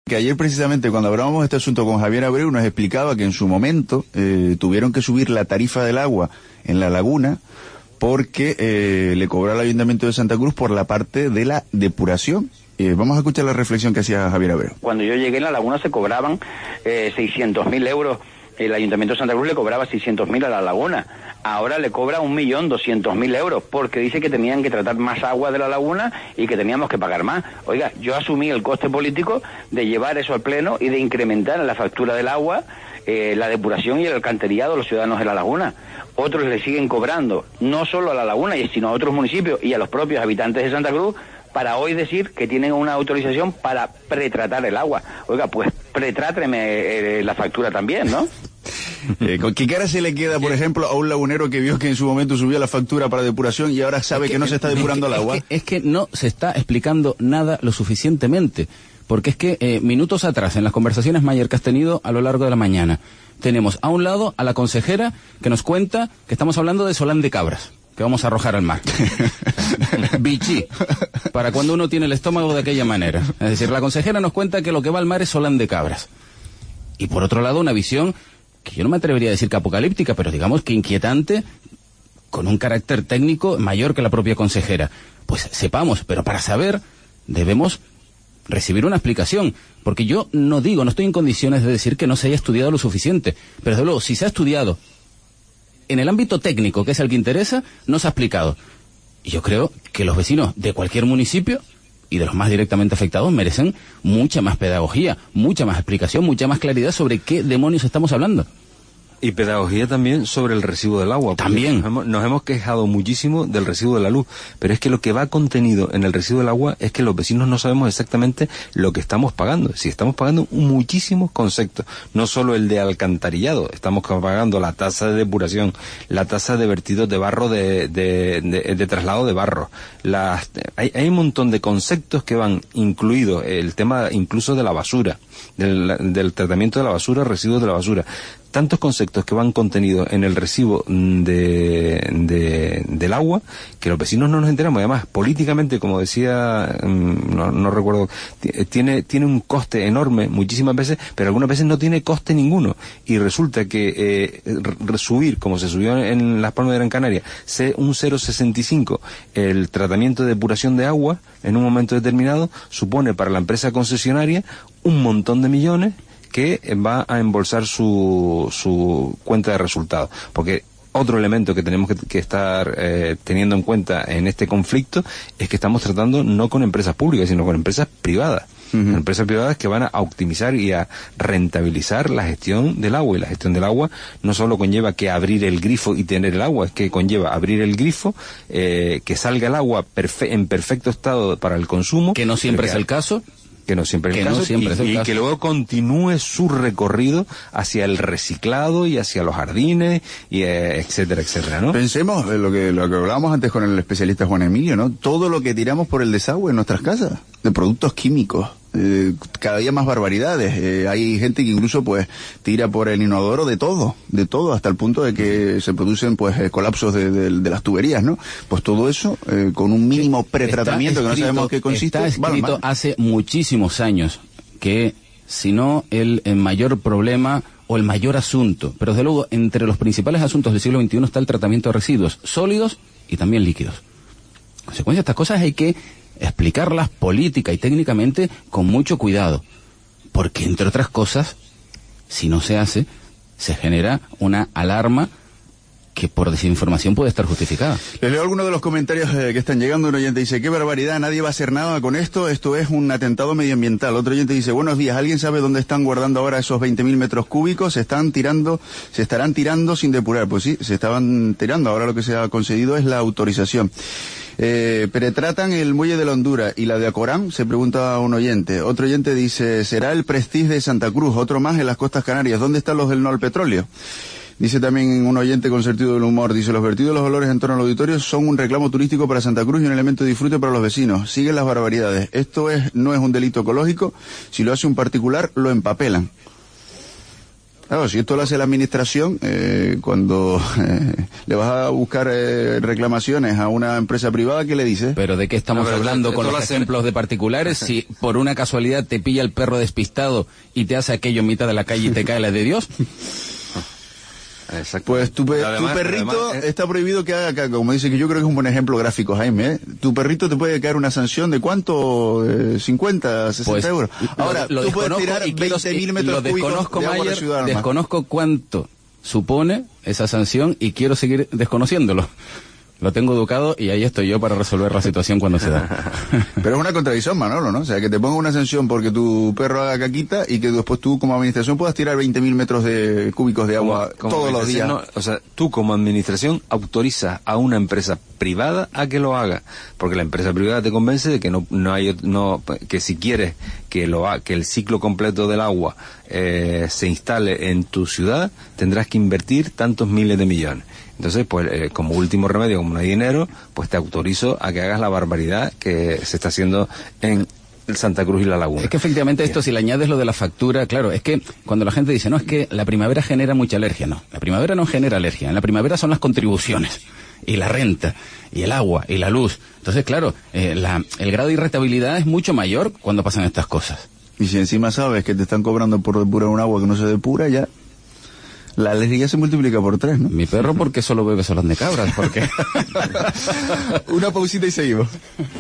Que ayer precisamente cuando hablábamos de este asunto con Javier Abreu nos explicaba que en su momento tuvieron que subir la tarifa del agua en la laguna porque le cobró al Ayuntamiento de Santa Cruz por la parte de la depuración. Vamos a escuchar la reflexión que hacía Javier Abreu. Cuando yo llegué en la laguna se cobraban 600.000 euros. El Ayuntamiento de Santa Cruz le cobraba 600.000 a la laguna. Ahora le cobra 1.200.000 euros porque dice que tenían que tratar más agua de la laguna y que teníamos que pagar más. Oiga, yo asumí el coste político de llevar eso al Pleno y de incrementar en la factura del agua la depuración y el alcantarillado a los ciudadanos de la laguna. Otros le siguen cobrando, no solo a la laguna, sino a otros municipios y a los propios habitantes de Santa Cruz, para hoy decir que tienen una autorización para pretratar el agua. Oiga, pues pretrátreme la factura también, ¿no? ¿Con qué cara se le queda, por ejemplo, a un lagunero que vio que en su momento subió la factura para depuración y ahora sabe que no se está depurando el agua? Es que no se está explicando nada lo suficientemente. Porque es que minutos atrás, en las conversaciones Mayer que has tenido a lo largo de la mañana, tenemos a un lado a la consejera que nos cuenta que estamos hablando de Solán de Cabras, que vamos a arrojar al mar. Bichí, para cuando uno tiene el estómago de aquella manera. Es decir, la consejera nos cuenta que lo que va al mar es Solán de Cabras. Y por otro lado, una visión que yo no me atrevería a decir que apocalíptica, pero digamos que inquietante, con un carácter técnico mayor que la propia consejera. Pues sepamos, pero para saber debemos recibir una explicación, porque yo no estoy en condiciones de decir que no se haya estudiado lo suficiente, pero desde luego, si se ha estudiado en el ámbito técnico, que es el que interesa, no se ha explicado. Y yo creo que los vecinos de cualquier municipio, y de los más directamente afectados, merecen mucha más pedagogía, mucha más explicación, mucha más claridad sobre qué demonios estamos hablando. Y pedagogía también sobre el recibo del agua. También. Nos hemos quejado muchísimo del recibo de la luz, pero es que lo que va contenido en el recibo del agua es que los vecinos no sabemos exactamente lo que estamos pagando. Si estamos pagando muchísimos conceptos, no solo el de alcantarillado, estamos pagando la tasa de depuración, la tasa de vertidos de barro, de traslado de barro. Hay un montón de conceptos que van incluidos, el tema incluso de la basura, del tratamiento de la basura, residuos de la basura. Tantos conceptos que van contenidos en el recibo del agua que los vecinos no nos enteramos. Además, políticamente, como decía, no recuerdo, tiene un coste enorme muchísimas veces, pero algunas veces no tiene coste ninguno. Y resulta que subir, como se subió en Las Palmas de Gran Canaria, un 0,65 el tratamiento de depuración de agua en un momento determinado, supone para la empresa concesionaria un montón de millones que va a embolsar su cuenta de resultados. Porque otro elemento que tenemos que estar teniendo en cuenta en este conflicto es que estamos tratando no con empresas públicas, sino con empresas privadas. Uh-huh. Empresas privadas que van a optimizar y a rentabilizar la gestión del agua. Y la gestión del agua no solo conlleva que abrir el grifo y tener el agua, es que conlleva abrir el grifo, que salga el agua en perfecto estado para el consumo. Que no siempre es el caso. Que no siempre es el caso, y que luego continúe su recorrido hacia el reciclado y hacia los jardines, y etcétera, etcétera, ¿no? Pensemos lo que hablábamos antes con el especialista Juan Emilio, ¿no? Todo lo que tiramos por el desagüe en nuestras casas, de productos químicos, cada día más barbaridades. Hay gente que incluso pues tira por el inodoro de todo, hasta el punto de que se producen pues colapsos de las tuberías, ¿no? Pues todo eso con un mínimo pretratamiento que no sabemos qué consiste. Está escrito hace muchísimos años que si no el mayor problema o el mayor asunto, pero desde luego entre los principales asuntos del siglo XXI está el tratamiento de residuos sólidos y también líquidos. En consecuencia, estas cosas hay que explicarlas política y técnicamente con mucho cuidado, porque entre otras cosas, si no se hace, se genera una alarma que por desinformación puede estar justificada. Les leo algunos de los comentarios que están llegando. Un oyente dice, qué barbaridad, nadie va a hacer nada con esto es un atentado medioambiental. Otro oyente dice, buenos días, ¿alguien sabe dónde están guardando ahora esos 20.000 metros cúbicos? Se estarán tirando sin depurar. Pues sí, se estaban tirando, ahora lo que se ha concedido es la autorización. Pretratan el muelle de la Honduras y la de Acorán, se pregunta un oyente. Otro oyente dice, ¿será el Prestige de Santa Cruz? Otro más en las costas canarias. ¿Dónde están los del no al petróleo? Dice también un oyente con sentido del humor, dice, los vertidos de los olores en torno al auditorio son un reclamo turístico para Santa Cruz y un elemento de disfrute para los vecinos. Siguen las barbaridades. No es un delito ecológico. Si lo hace un particular, lo empapelan. Claro, si esto lo hace la administración, cuando le vas a buscar reclamaciones a una empresa privada, ¿qué le dices? Pero ¿de qué estamos hablando con los ejemplos de particulares? Si por una casualidad te pilla el perro despistado y te hace aquello en mitad de la calle y te cae la de Dios. Exacto. Pues tu perrito está prohibido que haga, como dice, que yo creo que es un buen ejemplo gráfico, Jaime, Tu perrito te puede caer una sanción de ¿cuánto? 50, 60 pues, euros. Ahora, lo tú puedes tirar 20.000 metros cúbicos de agua por ciudad. Desconozco cuánto supone esa sanción y quiero seguir desconociéndolo. Lo tengo educado y ahí estoy yo para resolver la situación cuando se da. Pero es una contradicción, Manolo, ¿no? O sea, que te ponga una sanción porque tu perro haga caquita y que después tú, como administración, puedas tirar 20.000 metros cúbicos de agua todos los días. No, o sea, tú como administración autorizas a una empresa privada a que lo haga, porque la empresa privada te convence de que que si quieres que el ciclo completo del agua se instale en tu ciudad, tendrás que invertir tantos miles de millones. Entonces, pues, como último remedio, como no hay dinero, pues te autorizo a que hagas la barbaridad que se está haciendo en Santa Cruz y La Laguna. Es que efectivamente esto, si le añades lo de la factura, claro, es que cuando la gente dice, no, es que la primavera genera mucha alergia, no, la primavera no genera alergia, en la primavera son las contribuciones, y la renta, y el agua, y la luz. Entonces, claro, el grado de irritabilidad es mucho mayor cuando pasan estas cosas. Y si encima sabes que te están cobrando por depurar un agua que no se depura, ya la alergia se multiplica por 3, ¿no? Mi perro, porque solo bebe solas de cabras, porque... Una pausita y seguimos.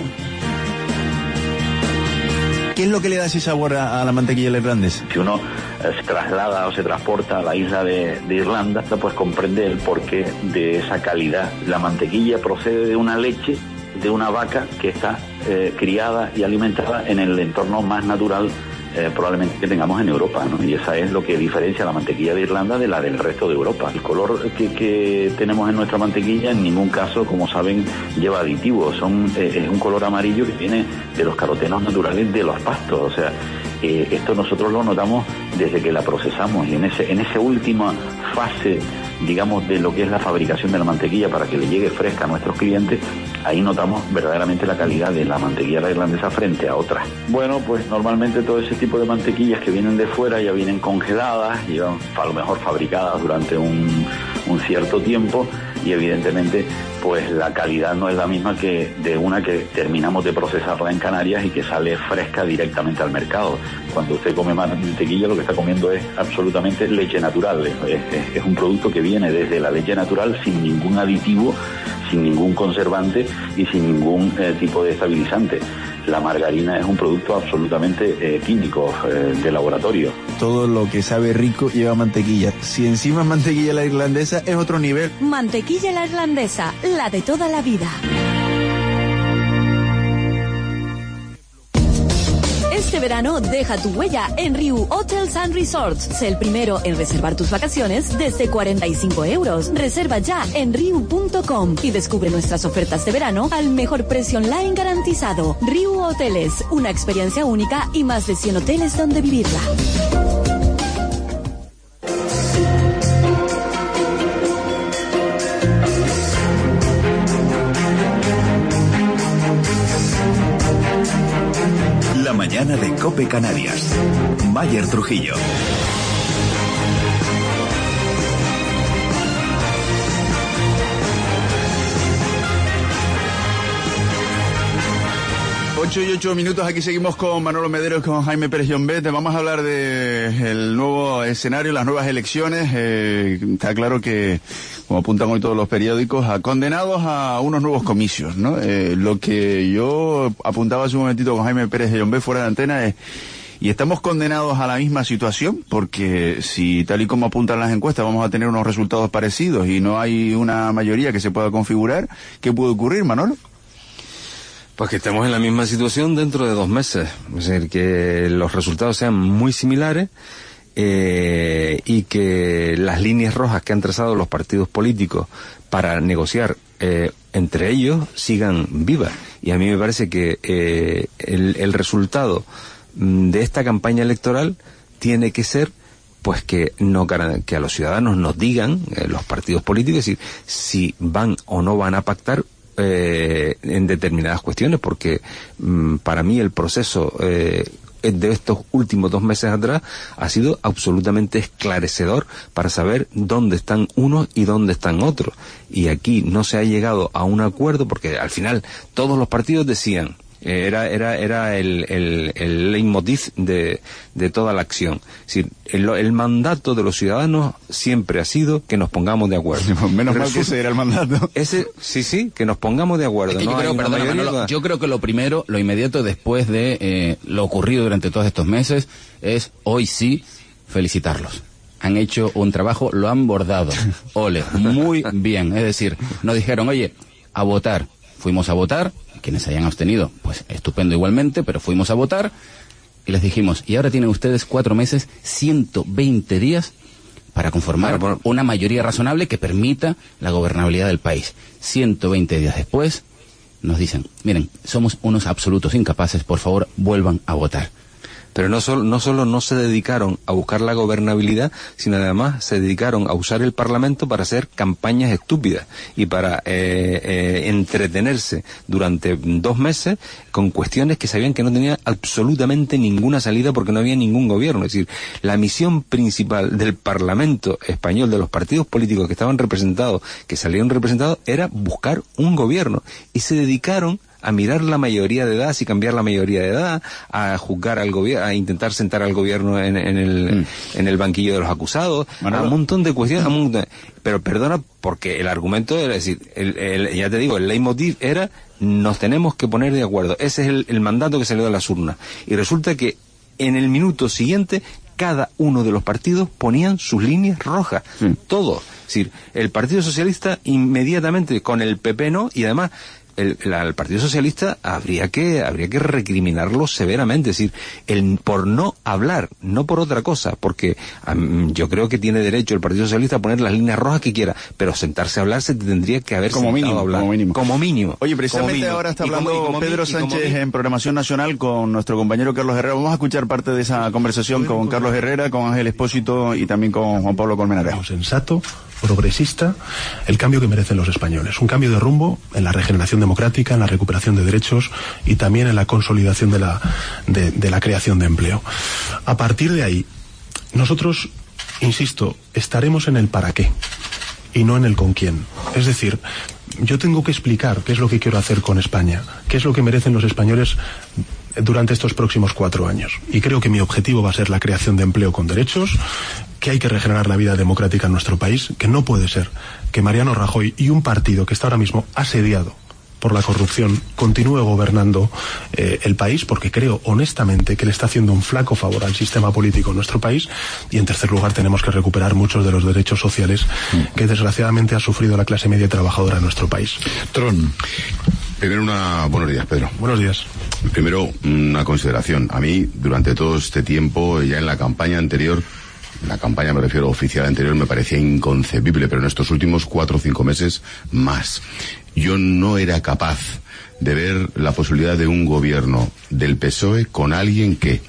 ¿Qué es lo que le da ese sabor a la mantequilla irlandesa? Si uno se traslada o se transporta a la isla de Irlanda, pues comprende el porqué de esa calidad. La mantequilla procede de una leche de una vaca que está criada y alimentada en el entorno más natural probablemente que tengamos en Europa, ¿no? Y esa es lo que diferencia la mantequilla de Irlanda de la del resto de Europa. El color que tenemos en nuestra mantequilla en ningún caso, como saben, lleva aditivos. Es un color amarillo que viene de los carotenos naturales de los pastos. O sea, esto nosotros lo notamos desde que la procesamos, y en esa última fase, digamos, de lo que es la fabricación de la mantequilla para que le llegue fresca a nuestros clientes, ahí notamos verdaderamente la calidad de la mantequilla irlandesa frente a otras. Bueno, pues normalmente todo ese tipo de mantequillas que vienen de fuera ya vienen congeladas, llevan a lo mejor fabricadas durante un cierto tiempo, y evidentemente pues la calidad no es la misma que de una que terminamos de procesarla en Canarias y que sale fresca directamente al mercado. Cuando usted come mantequilla, lo que está comiendo es absolutamente leche natural. Es un producto que viene desde la leche natural, sin ningún aditivo, sin ningún conservante y sin ningún tipo de estabilizante. La margarina es un producto absolutamente químico, de laboratorio. Todo lo que sabe rico lleva mantequilla. Si encima es mantequilla la irlandesa, es otro nivel. Mantequilla la irlandesa, la de toda la vida. Este verano deja tu huella en Riu Hotels and Resorts. Sé el primero en reservar tus vacaciones desde 45 euros. Reserva ya en riu.com y descubre nuestras ofertas de verano al mejor precio online garantizado. Riu Hoteles, una experiencia única y más de 100 hoteles donde vivirla. La mañana de COPE Canarias. Mayer Trujillo. Ocho y 8 minutos, aquí seguimos con Manolo Mederos, con Jaime Pérez Llombet. Vamos a hablar del nuevo escenario, las nuevas elecciones. Está claro que, como apuntan hoy todos los periódicos, condenados a unos nuevos comicios, ¿no? Lo que yo apuntaba hace un momentito con Jaime Pérez Llombet fuera de antena es, y estamos condenados a la misma situación, porque si tal y como apuntan las encuestas vamos a tener unos resultados parecidos y no hay una mayoría que se pueda configurar, ¿qué puede ocurrir, Manolo? Pues que estemos en la misma situación dentro de 2 meses. Es decir, que los resultados sean muy similares y que las líneas rojas que han trazado los partidos políticos para negociar entre ellos sigan vivas. Y a mí me parece que el resultado de esta campaña electoral tiene que ser pues que a los ciudadanos nos digan, los partidos políticos, es decir, si van o no van a pactar en determinadas cuestiones, porque para mí el proceso de estos últimos 2 meses atrás ha sido absolutamente esclarecedor para saber dónde están unos y dónde están otros. Y aquí no se ha llegado a un acuerdo porque al final todos los partidos decían, era el leitmotiv de toda la acción. Es decir, el mandato de los ciudadanos siempre ha sido que nos pongamos de acuerdo. Menos mal que ese era el mandato. Sí, que nos pongamos de acuerdo. Es que yo creo que lo primero, lo inmediato después de lo ocurrido durante todos estos meses, es hoy sí felicitarlos. Han hecho un trabajo, lo han bordado. Ole, muy bien. Es decir, nos dijeron, oye, a votar. Fuimos a votar. Quienes se hayan abstenido, pues estupendo igualmente, pero fuimos a votar y les dijimos, y ahora tienen ustedes 4 meses, 120 días para conformar una mayoría razonable que permita la gobernabilidad del país. 120 días después nos dicen, miren, somos unos absolutos incapaces, por favor vuelvan a votar. Pero no solo no se dedicaron a buscar la gobernabilidad, sino además se dedicaron a usar el Parlamento para hacer campañas estúpidas y para entretenerse durante 2 meses con cuestiones que sabían que no tenían absolutamente ninguna salida porque no había ningún gobierno. Es decir, la misión principal del Parlamento español, de los partidos políticos que estaban representados, que salieron representados, era buscar un gobierno. Y se dedicaron a mirar la mayoría de edad, si cambiar la mayoría de edad, a juzgar al gobierno, a intentar sentar al gobierno en el banquillo de los acusados, a un montón de cuestiones, pero perdona, porque el argumento era, es decir, ya te digo, el leitmotiv era, nos tenemos que poner de acuerdo, ese es el mandato que salió de las urnas, y resulta que en el minuto siguiente, cada uno de los partidos ponían sus líneas rojas, todo, es decir, el Partido Socialista inmediatamente con el PP no, y además el Partido Socialista habría que recriminarlo severamente, es decir, por no hablar, no por otra cosa, porque yo creo que tiene derecho el Partido Socialista a poner las líneas rojas que quiera, pero sentarse a hablar se tendría que haber sentado a hablar. Como mínimo. Oye, precisamente ahora está hablando Pedro Sánchez en Programación Nacional con nuestro compañero Carlos Herrera. Vamos a escuchar parte de esa conversación con Carlos Herrera, con Ángel Expósito y también con Juan Pablo Colmenares. Sensato, progresista, el cambio que merecen los españoles. Un cambio de rumbo en la regeneración democrática, en la recuperación de derechos y también en la consolidación de la creación de empleo. A partir de ahí, nosotros, insisto, estaremos en el para qué y no en el con quién. Es decir, yo tengo que explicar qué es lo que quiero hacer con España, qué es lo que merecen los españoles durante estos próximos 4 años. Y creo que mi objetivo va a ser la creación de empleo con derechos, que hay que regenerar la vida democrática en nuestro país, que no puede ser que Mariano Rajoy y un partido que está ahora mismo asediado por la corrupción continúe gobernando el país, porque creo honestamente que le está haciendo un flaco favor al sistema político en nuestro país. Y en tercer lugar, tenemos que recuperar muchos de los derechos sociales que desgraciadamente ha sufrido la clase media trabajadora en nuestro país. Tron. Primero buenos días, Pedro. Buenos días. Primero, una consideración. A mí, durante todo este tiempo, ya en la campaña anterior, la campaña me refiero oficial anterior, me parecía inconcebible, pero en estos últimos 4 o 5 meses, más. Yo no era capaz de ver la posibilidad de un gobierno del PSOE con alguien que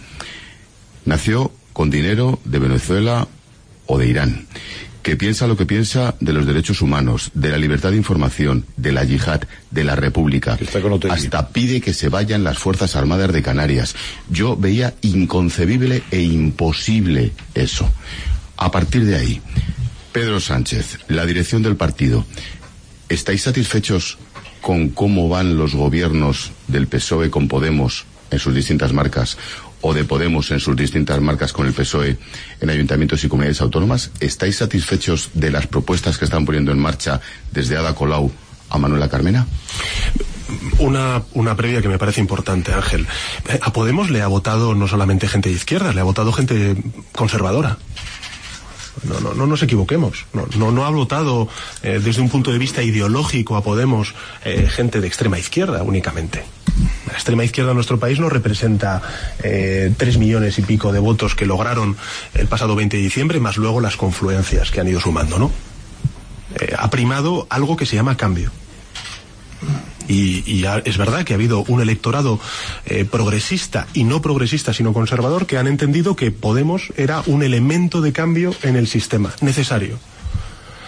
nació con dinero de Venezuela o de Irán, que piensa lo que piensa de los derechos humanos, de la libertad de información, de la yihad, de la república. Hasta pide que se vayan las Fuerzas Armadas de Canarias. Yo veía inconcebible e imposible eso. A partir de ahí, Pedro Sánchez, la dirección del partido, ¿estáis satisfechos con cómo van los gobiernos del PSOE con Podemos en sus distintas marcas, o de Podemos en sus distintas marcas con el PSOE en ayuntamientos y comunidades autónomas? ¿Estáis satisfechos de las propuestas que están poniendo en marcha desde Ada Colau a Manuela Carmena? Una previa que me parece importante, Ángel. A Podemos le ha votado no solamente gente de izquierda, le ha votado gente conservadora. No nos equivoquemos. No ha votado desde un punto de vista ideológico a Podemos gente de extrema izquierda únicamente. La extrema izquierda en nuestro país no representa 3 millones y pico de votos que lograron el pasado 20 de diciembre, más luego las confluencias que han ido sumando, ¿no? Ha primado algo que se llama cambio. Y es verdad que ha habido un electorado progresista y no progresista sino conservador que han entendido que Podemos era un elemento de cambio en el sistema necesario.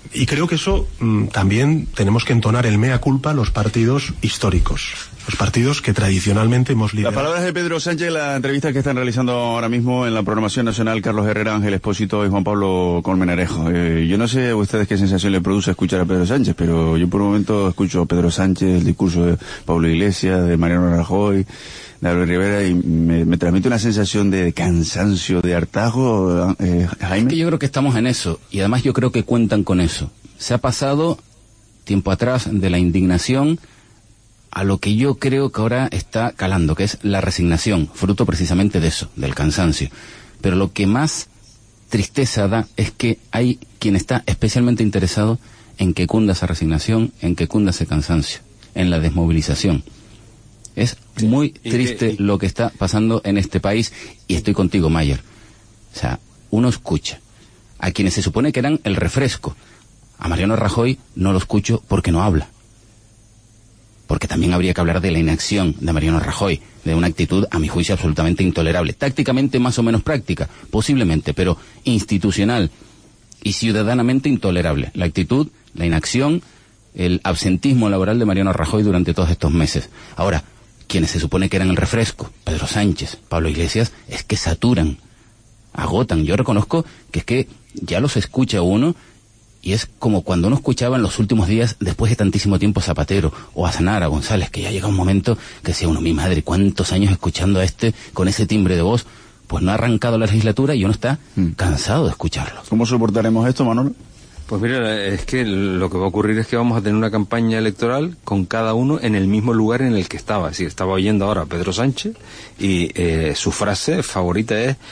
Y creo que eso también tenemos que entonar el mea culpa a los partidos históricos, los partidos que tradicionalmente hemos liderado. Las palabras de Pedro Sánchez en la entrevista que están realizando ahora mismo en la programación nacional Carlos Herrera, Ángel Expósito y Juan Pablo Colmenarejo. Yo no sé a ustedes qué sensación le produce escuchar a Pedro Sánchez, pero yo por un momento escucho a Pedro Sánchez, el discurso de Pablo Iglesias, de Mariano Rajoy, de Albert Rivera, y me transmite una sensación de cansancio, de hartazgo, Jaime. Es que yo creo que estamos en eso, y además yo creo que cuentan con eso. Se ha pasado tiempo atrás de la indignación a lo que yo creo que ahora está calando, que es la resignación, fruto precisamente de eso, del cansancio. Pero lo que más tristeza da es que hay quien está especialmente interesado en que cunda esa resignación, en que cunda ese cansancio, en la desmovilización. Es muy triste lo que está pasando en este país, y estoy contigo, Mayer. O sea, uno escucha a quienes se supone que eran el refresco. A Mariano Rajoy no lo escucho porque no habla. Porque también habría que hablar de la inacción de Mariano Rajoy, de una actitud, a mi juicio, absolutamente intolerable. Tácticamente más o menos práctica, posiblemente, pero institucional y ciudadanamente intolerable. La actitud, la inacción, el absentismo laboral de Mariano Rajoy durante todos estos meses. Ahora, quienes se supone que eran el refresco, Pedro Sánchez, Pablo Iglesias, es que saturan, agotan. Yo reconozco que es que ya los escucha uno, y es como cuando uno escuchaba en los últimos días, después de tantísimo tiempo, a Zapatero o a Aznar, a González, que ya llega un momento que decía uno, mi madre, cuántos años escuchando a este con ese timbre de voz. Pues no ha arrancado la legislatura y uno está cansado de escucharlo. ¿Cómo soportaremos esto, Manolo? Pues mira, es que lo que va a ocurrir es que vamos a tener una campaña electoral con cada uno en el mismo lugar en el que estaba. Es decir, estaba oyendo ahora a Pedro Sánchez y su frase favorita es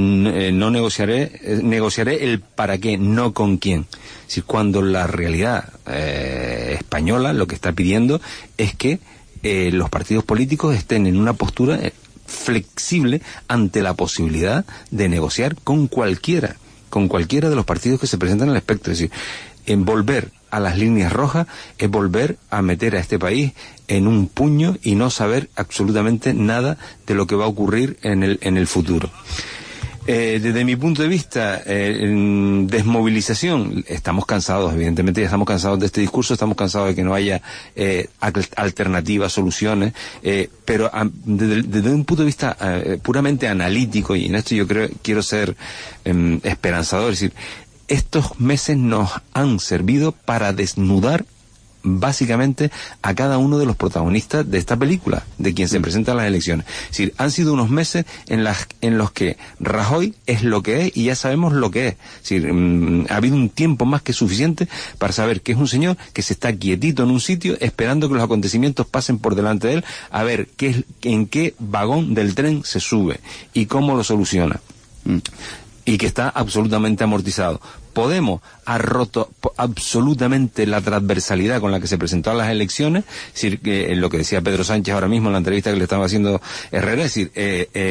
negociaré el para qué, no con quién. Es decir, cuando la realidad española lo que está pidiendo es que los partidos políticos estén en una postura flexible ante la posibilidad de negociar con cualquiera de los partidos que se presentan al espectro. Es decir, en volver a las líneas rojas es volver a meter a este país en un puño y no saber absolutamente nada de lo que va a ocurrir en el futuro. Desde mi punto de vista, desmovilización, estamos cansados, evidentemente ya estamos cansados de este discurso, estamos cansados de que no haya alternativas, soluciones, pero desde un punto de vista puramente analítico, y en esto yo quiero ser esperanzador, es decir, estos meses nos han servido para desnudar básicamente a cada uno de los protagonistas de esta película, de quien se presenta en las elecciones. Es decir, han sido unos meses en los que Rajoy es lo que es y ya sabemos lo que es. Es decir, ha habido un tiempo más que suficiente para saber que es un señor que se está quietito en un sitio esperando que los acontecimientos pasen por delante de él, a ver en qué vagón del tren se sube y cómo lo soluciona. Y que está absolutamente amortizado. Podemos ha roto absolutamente la transversalidad con la que se presentó a las elecciones, es decir, que lo que decía Pedro Sánchez ahora mismo en la entrevista que le estaba haciendo Herrera, es decir,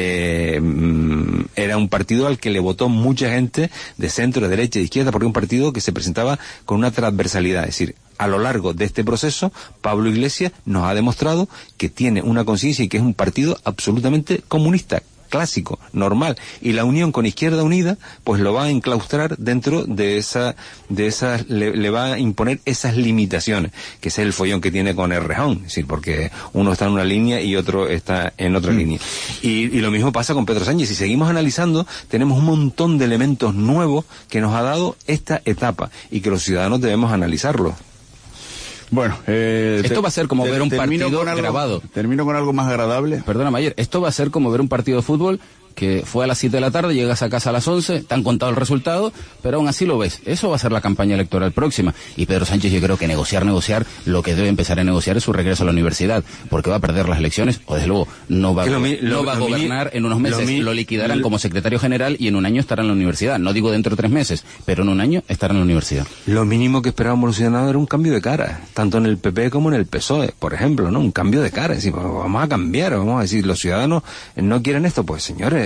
era un partido al que le votó mucha gente de centro, de derecha, de izquierda, porque un partido que se presentaba con una transversalidad, es decir, a lo largo de este proceso, Pablo Iglesias nos ha demostrado que tiene una conciencia y que es un partido absolutamente comunista, clásico, normal, y la unión con Izquierda Unida pues lo va a enclaustrar dentro de esas le va a imponer esas limitaciones, que ese es el follón que tiene con Errejón, es decir, porque uno está en una línea y otro está en otra línea, y lo mismo pasa con Pedro Sánchez. Si seguimos analizando, tenemos un montón de elementos nuevos que nos ha dado esta etapa y que los ciudadanos debemos analizarlo. Bueno, esto va a ser como ver un partido grabado. Termino con algo más agradable. Perdona, Mayer, esto va a ser como ver un partido de fútbol que fue a las 7 de la tarde, llegas a casa a las 11, te han contado el resultado, pero aún así lo ves. Eso va a ser la campaña electoral próxima. Y Pedro Sánchez, yo creo que negociar, lo que debe empezar a negociar es su regreso a la universidad, porque va a perder las elecciones, o desde luego no va a gobernar en unos meses, lo liquidarán como secretario general y en un año estará en la universidad. No digo dentro de 3 meses, pero en un año estará en la universidad. Lo mínimo que esperábamos los ciudadanos era un cambio de cara, tanto en el PP como en el PSOE, por ejemplo, ¿no? Un cambio de cara, es decir, vamos a cambiar, vamos a decir, los ciudadanos no quieren esto, pues señores,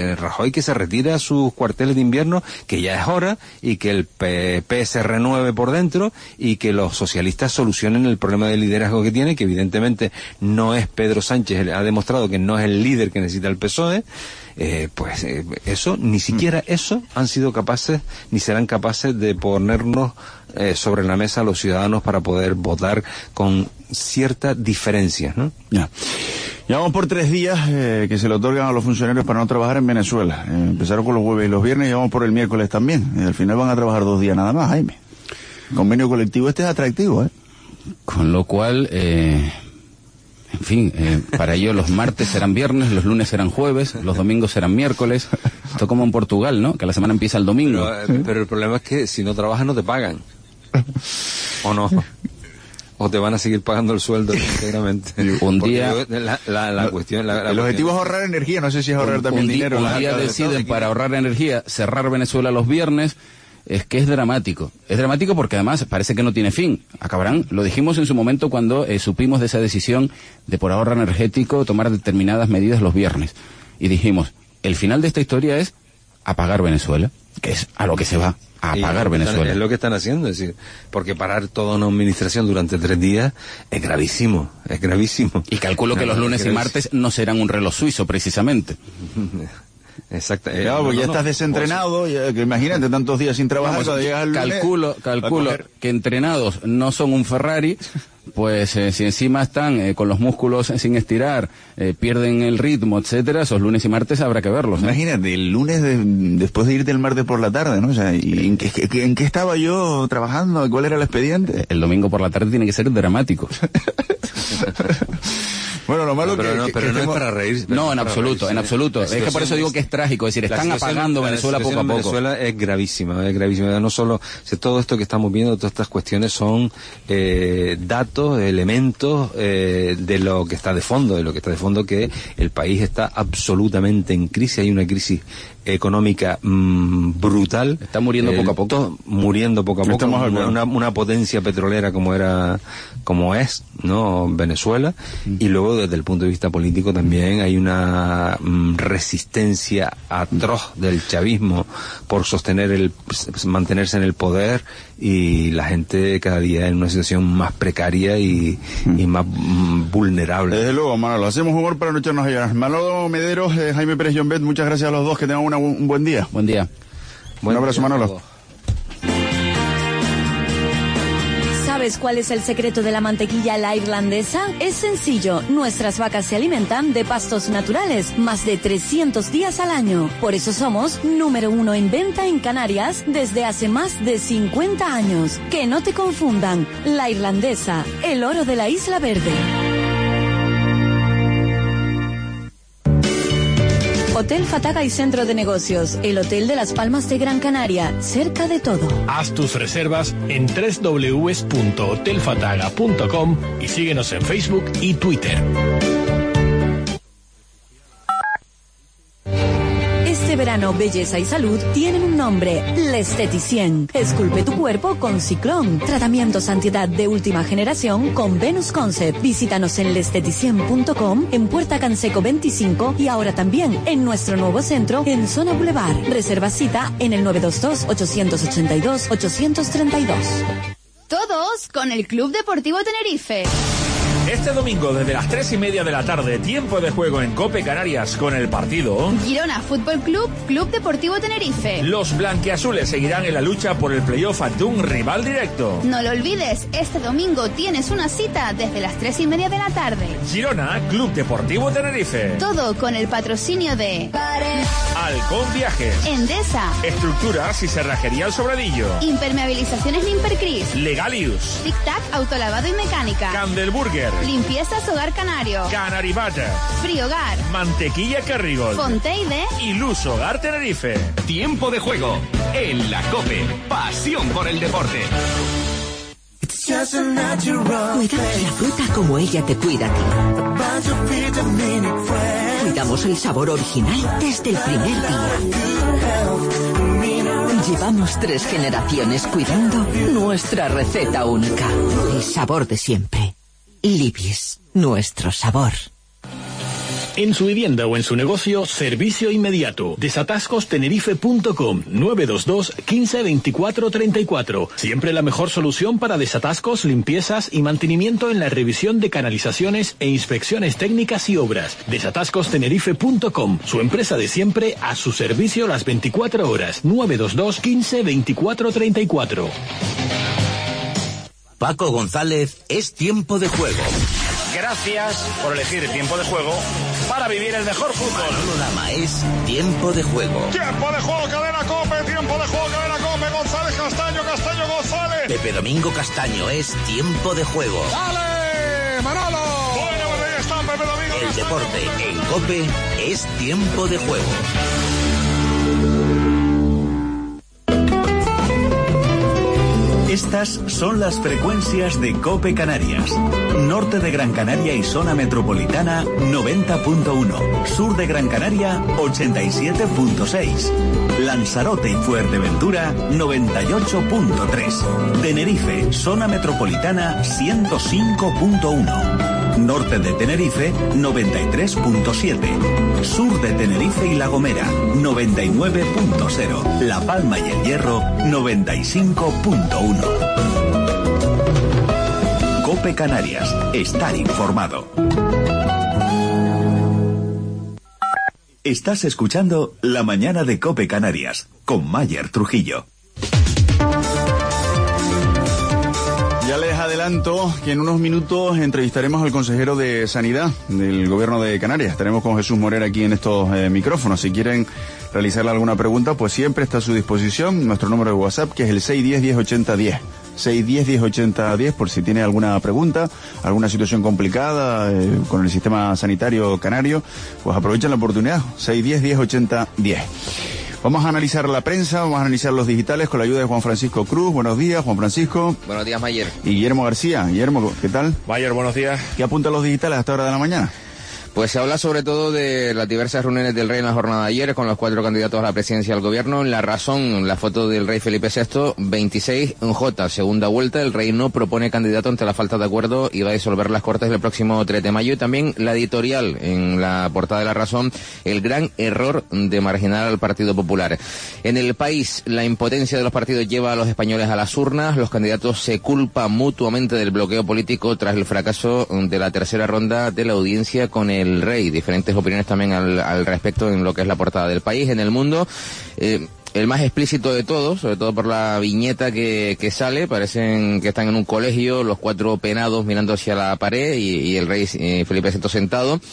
Rajoy que se retire a sus cuarteles de invierno, que ya es hora, y que el PP se renueve por dentro, y que los socialistas solucionen el problema de liderazgo que tiene, que evidentemente no es Pedro Sánchez, ha demostrado que no es el líder que necesita el PSOE. Eso, ni siquiera eso han sido capaces, ni serán capaces de ponernos sobre la mesa a los ciudadanos para poder votar con cierta diferencia, ¿no? Ya. Llevamos por 3 días que se le otorgan a los funcionarios para no trabajar en Venezuela. Empezaron con los jueves y los viernes y vamos por el miércoles también. Al final van a trabajar 2 días nada más, Jaime. El convenio colectivo es atractivo, ¿eh? Con lo cual, en fin, para ellos los martes serán viernes, los lunes serán jueves, los domingos serán miércoles. Esto como en Portugal, ¿no? Que la semana empieza el domingo. Pero el problema es que si no trabajas no te pagan. ¿O no? O te van a seguir pagando el sueldo íntegramente. Un día... La cuestión... el objetivo es ahorrar energía, no sé si es ahorrar también dinero. Un día deciden, para ahorrar energía, cerrar Venezuela los viernes. Es que es dramático. Es dramático porque además parece que no tiene fin. Acabarán, lo dijimos en su momento cuando supimos de esa decisión de por ahorro energético tomar determinadas medidas los viernes. Y dijimos, el final de esta historia es apagar Venezuela, que es a lo que se va, a apagar Venezuela. Es lo que están haciendo, es decir, porque parar toda una administración durante 3 días es gravísimo, es gravísimo. Y calculo que los lunes y martes no serán un reloj suizo, precisamente. Exacto. Claro, porque ya estás desentrenado, que imagínate tantos días sin trabajar, cuando llegas al lunes, calculo que entrenados no son un Ferrari, pues si encima están con los músculos sin estirar, pierden el ritmo, etcétera, esos lunes y martes habrá que verlos. Imagínate, el lunes después de irte el martes por la tarde, ¿no? O sea, ¿y en qué estaba yo trabajando? ¿Cuál era el expediente? El domingo por la tarde tiene que ser dramático. Bueno, lo malo pero no es para reír. No, en absoluto. Es que por eso digo que es trágico, es decir, están apagando Venezuela poco a poco. Venezuela es gravísima. No solo, todo esto que estamos viendo, todas estas cuestiones son datos, elementos de lo que está de fondo, que el país está absolutamente en crisis, hay una crisis económica brutal. Está muriendo poco a poco. Muriendo poco a poco. Una potencia petrolera como es, ¿no? Venezuela. Y luego desde el punto de vista político también hay una resistencia atroz del chavismo por mantenerse en el poder, y la gente cada día en una situación más precaria y más vulnerable. Desde luego, Manolo, hacemos humor para no echarnos a llorar. Manolo Mederos, Jaime Pérez Llombet, muchas gracias a los dos, que tengan un buen día. Buen día. Un abrazo, Manolo. ¿Sabes cuál es el secreto de la mantequilla La Irlandesa? Es sencillo. Nuestras vacas se alimentan de pastos naturales más de 300 días al año. Por eso somos número 1 en venta en Canarias desde hace más de 50 años. Que no te confundan. La Irlandesa, el oro de la Isla Verde. Hotel Fataga y Centro de Negocios, el hotel de Las Palmas de Gran Canaria, cerca de todo. Haz tus reservas en www.hotelfataga.com y síguenos en Facebook y Twitter. Este verano, belleza y salud tienen un nombre: L'Esteticien. Esculpe tu cuerpo con Ciclón. Tratamientos antiedad de última generación con Venus Concept. Visítanos en lesteticien.com, en Puerta Canseco 25 y ahora también en nuestro nuevo centro en Zona Boulevard. Reserva cita en el 922-882-832. Todos con el Club Deportivo Tenerife. Este domingo desde las 3:30 de la tarde, tiempo de juego en COPE Canarias con el partido Girona Fútbol Club, Club Deportivo Tenerife. Los blanquiazules seguirán en la lucha por el playoff ante un rival directo. No lo olvides, este domingo tienes una cita desde las 3:30 de la tarde. Girona Club Deportivo Tenerife. Todo con el patrocinio de Halcón Viajes, Endesa, Estructuras y Cerrajería El Sobradillo, Impermeabilizaciones Limpercris, Legalius, Tic Tac Autolavado y Mecánica, Candelburger, Limpiezas Hogar Canario, Canary Butter, Friogar, Mantequilla Kerrygold, Fonteide y Luz Hogar Tenerife. Tiempo de juego en la COPE. Pasión por el deporte. Cuidamos la fruta como ella te cuida a ti. Cuidamos el sabor original desde el primer día. Llevamos 3 generaciones cuidando nuestra receta única. El sabor de siempre. Libis, nuestro sabor. En su vivienda o en su negocio, servicio inmediato. Desatascostenerife.com 922 15 24 34. Siempre la mejor solución para desatascos, limpiezas y mantenimiento en la revisión de canalizaciones e inspecciones técnicas y obras. Desatascostenerife.com, su empresa de siempre a su servicio las 24 horas. 922 15 24 34. Paco González, es tiempo de juego. Gracias por elegir Tiempo de Juego para vivir el mejor fútbol. Manolo Lama, es tiempo de juego. Tiempo de juego, cadena COPE, tiempo de juego, cadena COPE, González, Castaño, Castaño, González. Pepe Domingo Castaño, es tiempo de juego. ¡Dale, Manolo! Bueno, pues ahí están, Pepe Domingo El Castaño. deporte en COPE es tiempo de juego. Estas son las frecuencias de COPE Canarias. Norte de Gran Canaria y zona metropolitana 90.1. Sur de Gran Canaria 87.6. Lanzarote y Fuerteventura 98.3. Tenerife, zona metropolitana 105.1. Norte de Tenerife 93.7. Sur de Tenerife y La Gomera 99.0. La Palma y El Hierro 95.1. COPE Canarias. Estar informado. Estás escuchando La Mañana de COPE Canarias con Mayer Trujillo. Ya les adelanto que en unos minutos entrevistaremos al consejero de Sanidad del Gobierno de Canarias. Estaremos con Jesús Morera aquí en estos micrófonos. Si quieren realizarle alguna pregunta, pues siempre está a su disposición nuestro número de WhatsApp, que es el 610-1080-10. 610-1080-10, por si tiene alguna pregunta, alguna situación complicada con el sistema sanitario canario, pues aprovechen la oportunidad. 610-1080-10. Vamos a analizar la prensa, vamos a analizar los digitales con la ayuda de Juan Francisco Cruz. Buenos días, Juan Francisco. Buenos días, Mayer. Y Guillermo García. Guillermo, ¿qué tal? Mayer, buenos días. ¿Qué apuntan los digitales a esta hora de la mañana? Pues se habla sobre todo de las diversas reuniones del rey en la jornada de ayer con los 4 candidatos a la presidencia del gobierno. En La Razón, la foto del rey Felipe VI, 26J, segunda vuelta. El rey no propone candidato ante la falta de acuerdo y va a disolver las Cortes el próximo 3 de mayo. Y también la editorial en la portada de La Razón, el gran error de marginar al Partido Popular. En El País, la impotencia de los partidos lleva a los españoles a las urnas. Los candidatos se culpan mutuamente del bloqueo político tras el fracaso de la tercera ronda de la audiencia con el rey. Diferentes opiniones también al respecto en lo que es la portada del País. En El Mundo, el más explícito de todos, sobre todo por la viñeta que sale, parecen que están en un colegio, los 4 penados mirando hacia la pared y el rey Felipe VI sentado.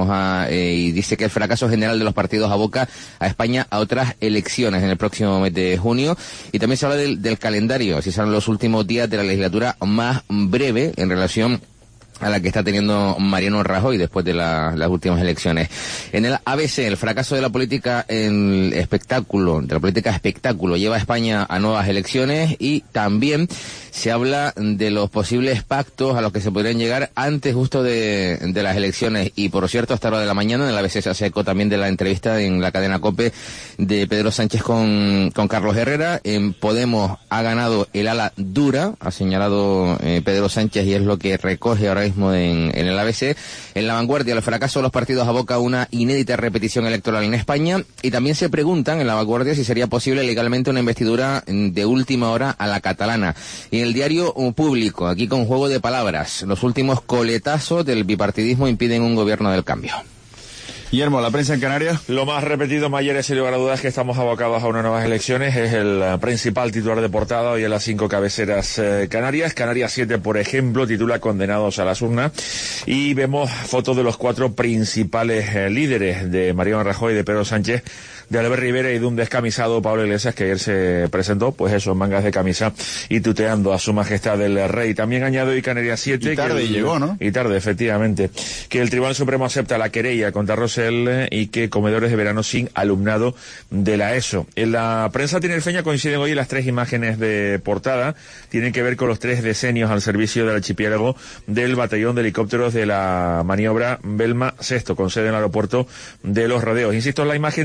Y dice que el fracaso general de los partidos aboca a España a otras elecciones en el próximo mes de junio. Y también se habla del calendario, si son los últimos días de la legislatura más breve en relación a la que está teniendo Mariano Rajoy después de las últimas elecciones. En el ABC, el fracaso de la política espectáculo lleva a España a nuevas elecciones, y también se habla de los posibles pactos a los que se podrían llegar antes justo de las elecciones. Y por cierto, hasta la hora de la mañana en el ABC se hace eco también de la entrevista en la cadena COPE de Pedro Sánchez con Carlos Herrera. En Podemos ha ganado el ala dura, ha señalado Pedro Sánchez, y es lo que recoge ahora mismo en el ABC. En La Vanguardia, el fracaso de los partidos aboca a una inédita repetición electoral en España, y también se preguntan en La Vanguardia si sería posible legalmente una investidura de última hora a la catalana. Y en el diario Público, aquí con juego de palabras, los últimos coletazos del bipartidismo impiden un gobierno del cambio. Guillermo, ¿la prensa en Canarias? Lo más repetido, Mayer, sin lugar a dudas, que estamos abocados a unas nuevas elecciones. Es el principal titular de portada hoy en las 5 cabeceras canarias. Canarias 7, por ejemplo, titula Condenados a las urnas. Y vemos fotos de los 4 principales líderes, de Mariano Rajoy, de Pedro Sánchez, de Albert Rivera y de un descamisado Pablo Iglesias, que ayer se presentó, pues eso, en mangas de camisa y tuteando a su majestad el rey. También añado hoy Canarias 7. Y tarde llegó, ¿no? Y tarde, efectivamente. Que el Tribunal Supremo acepta la querella contra Rosell y que comedores de verano sin alumnado de la ESO. En la prensa tinerfeña coinciden hoy las 3 imágenes de portada. Tienen que ver con los 3 decenios al servicio del archipiélago del batallón de helicópteros de la maniobra Belma VI, con sede en el aeropuerto de Los Rodeos. Insisto, en la imagen de portada,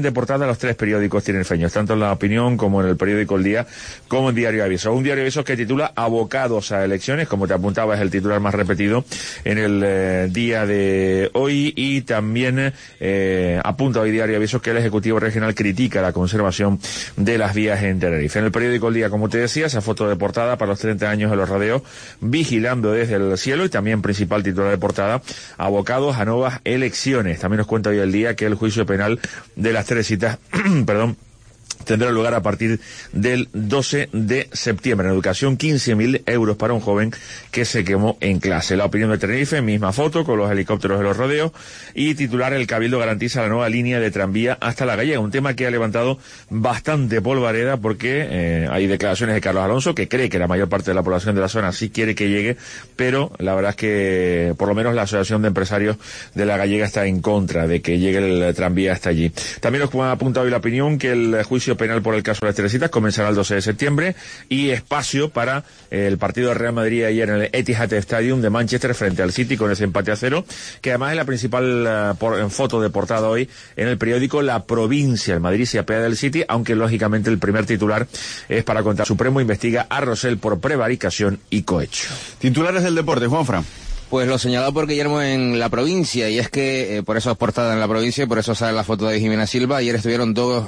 los 3 periódicos tinerfeños, tanto en La Opinión como en el periódico El Día, como en Diario Aviso. Un Diario Aviso que titula Abocados a elecciones, como te apuntaba, es el titular más repetido en el día de hoy, y también apunta hoy Diario Aviso que el Ejecutivo Regional critica la conservación de las vías en Tenerife. En el periódico El Día, como te decía, esa foto de portada para los 30 años de los rodeos, vigilando desde el cielo, y también principal titular de portada, abocados a nuevas elecciones. También nos cuenta hoy El Día que el juicio penal de las Teresitas, perdón, tendrá lugar a partir del 12 de septiembre. En educación, 15.000 euros para un joven que se quemó en clase. La Opinión de Tenerife, misma foto con los helicópteros de los rodeos, y titular: el Cabildo garantiza la nueva línea de tranvía hasta La Gallega. Un tema que ha levantado bastante polvareda porque hay declaraciones de Carlos Alonso, que cree que la mayor parte de la población de la zona sí quiere que llegue, pero la verdad es que por lo menos la Asociación de Empresarios de La Gallega está en contra de que llegue el tranvía hasta allí. También nos ha apuntado hoy La Opinión que el juicio penal por el caso de las Teresitas comenzará el 12 de septiembre, y espacio para el partido de Real Madrid ayer en el Etihad Stadium de Manchester frente al City, con ese empate a 0, que además es la principal foto de portada hoy en el periódico La Provincia. El Madrid se apea del City, aunque lógicamente el primer titular es para contar: Supremo investiga a Rosell por prevaricación y cohecho. Titulares del deporte, Juanfran. Pues lo señalado por Guillermo en La Provincia, y es que por eso es portada en La Provincia y por eso sale la foto de Jiménez Silva. Ayer estuvieron dos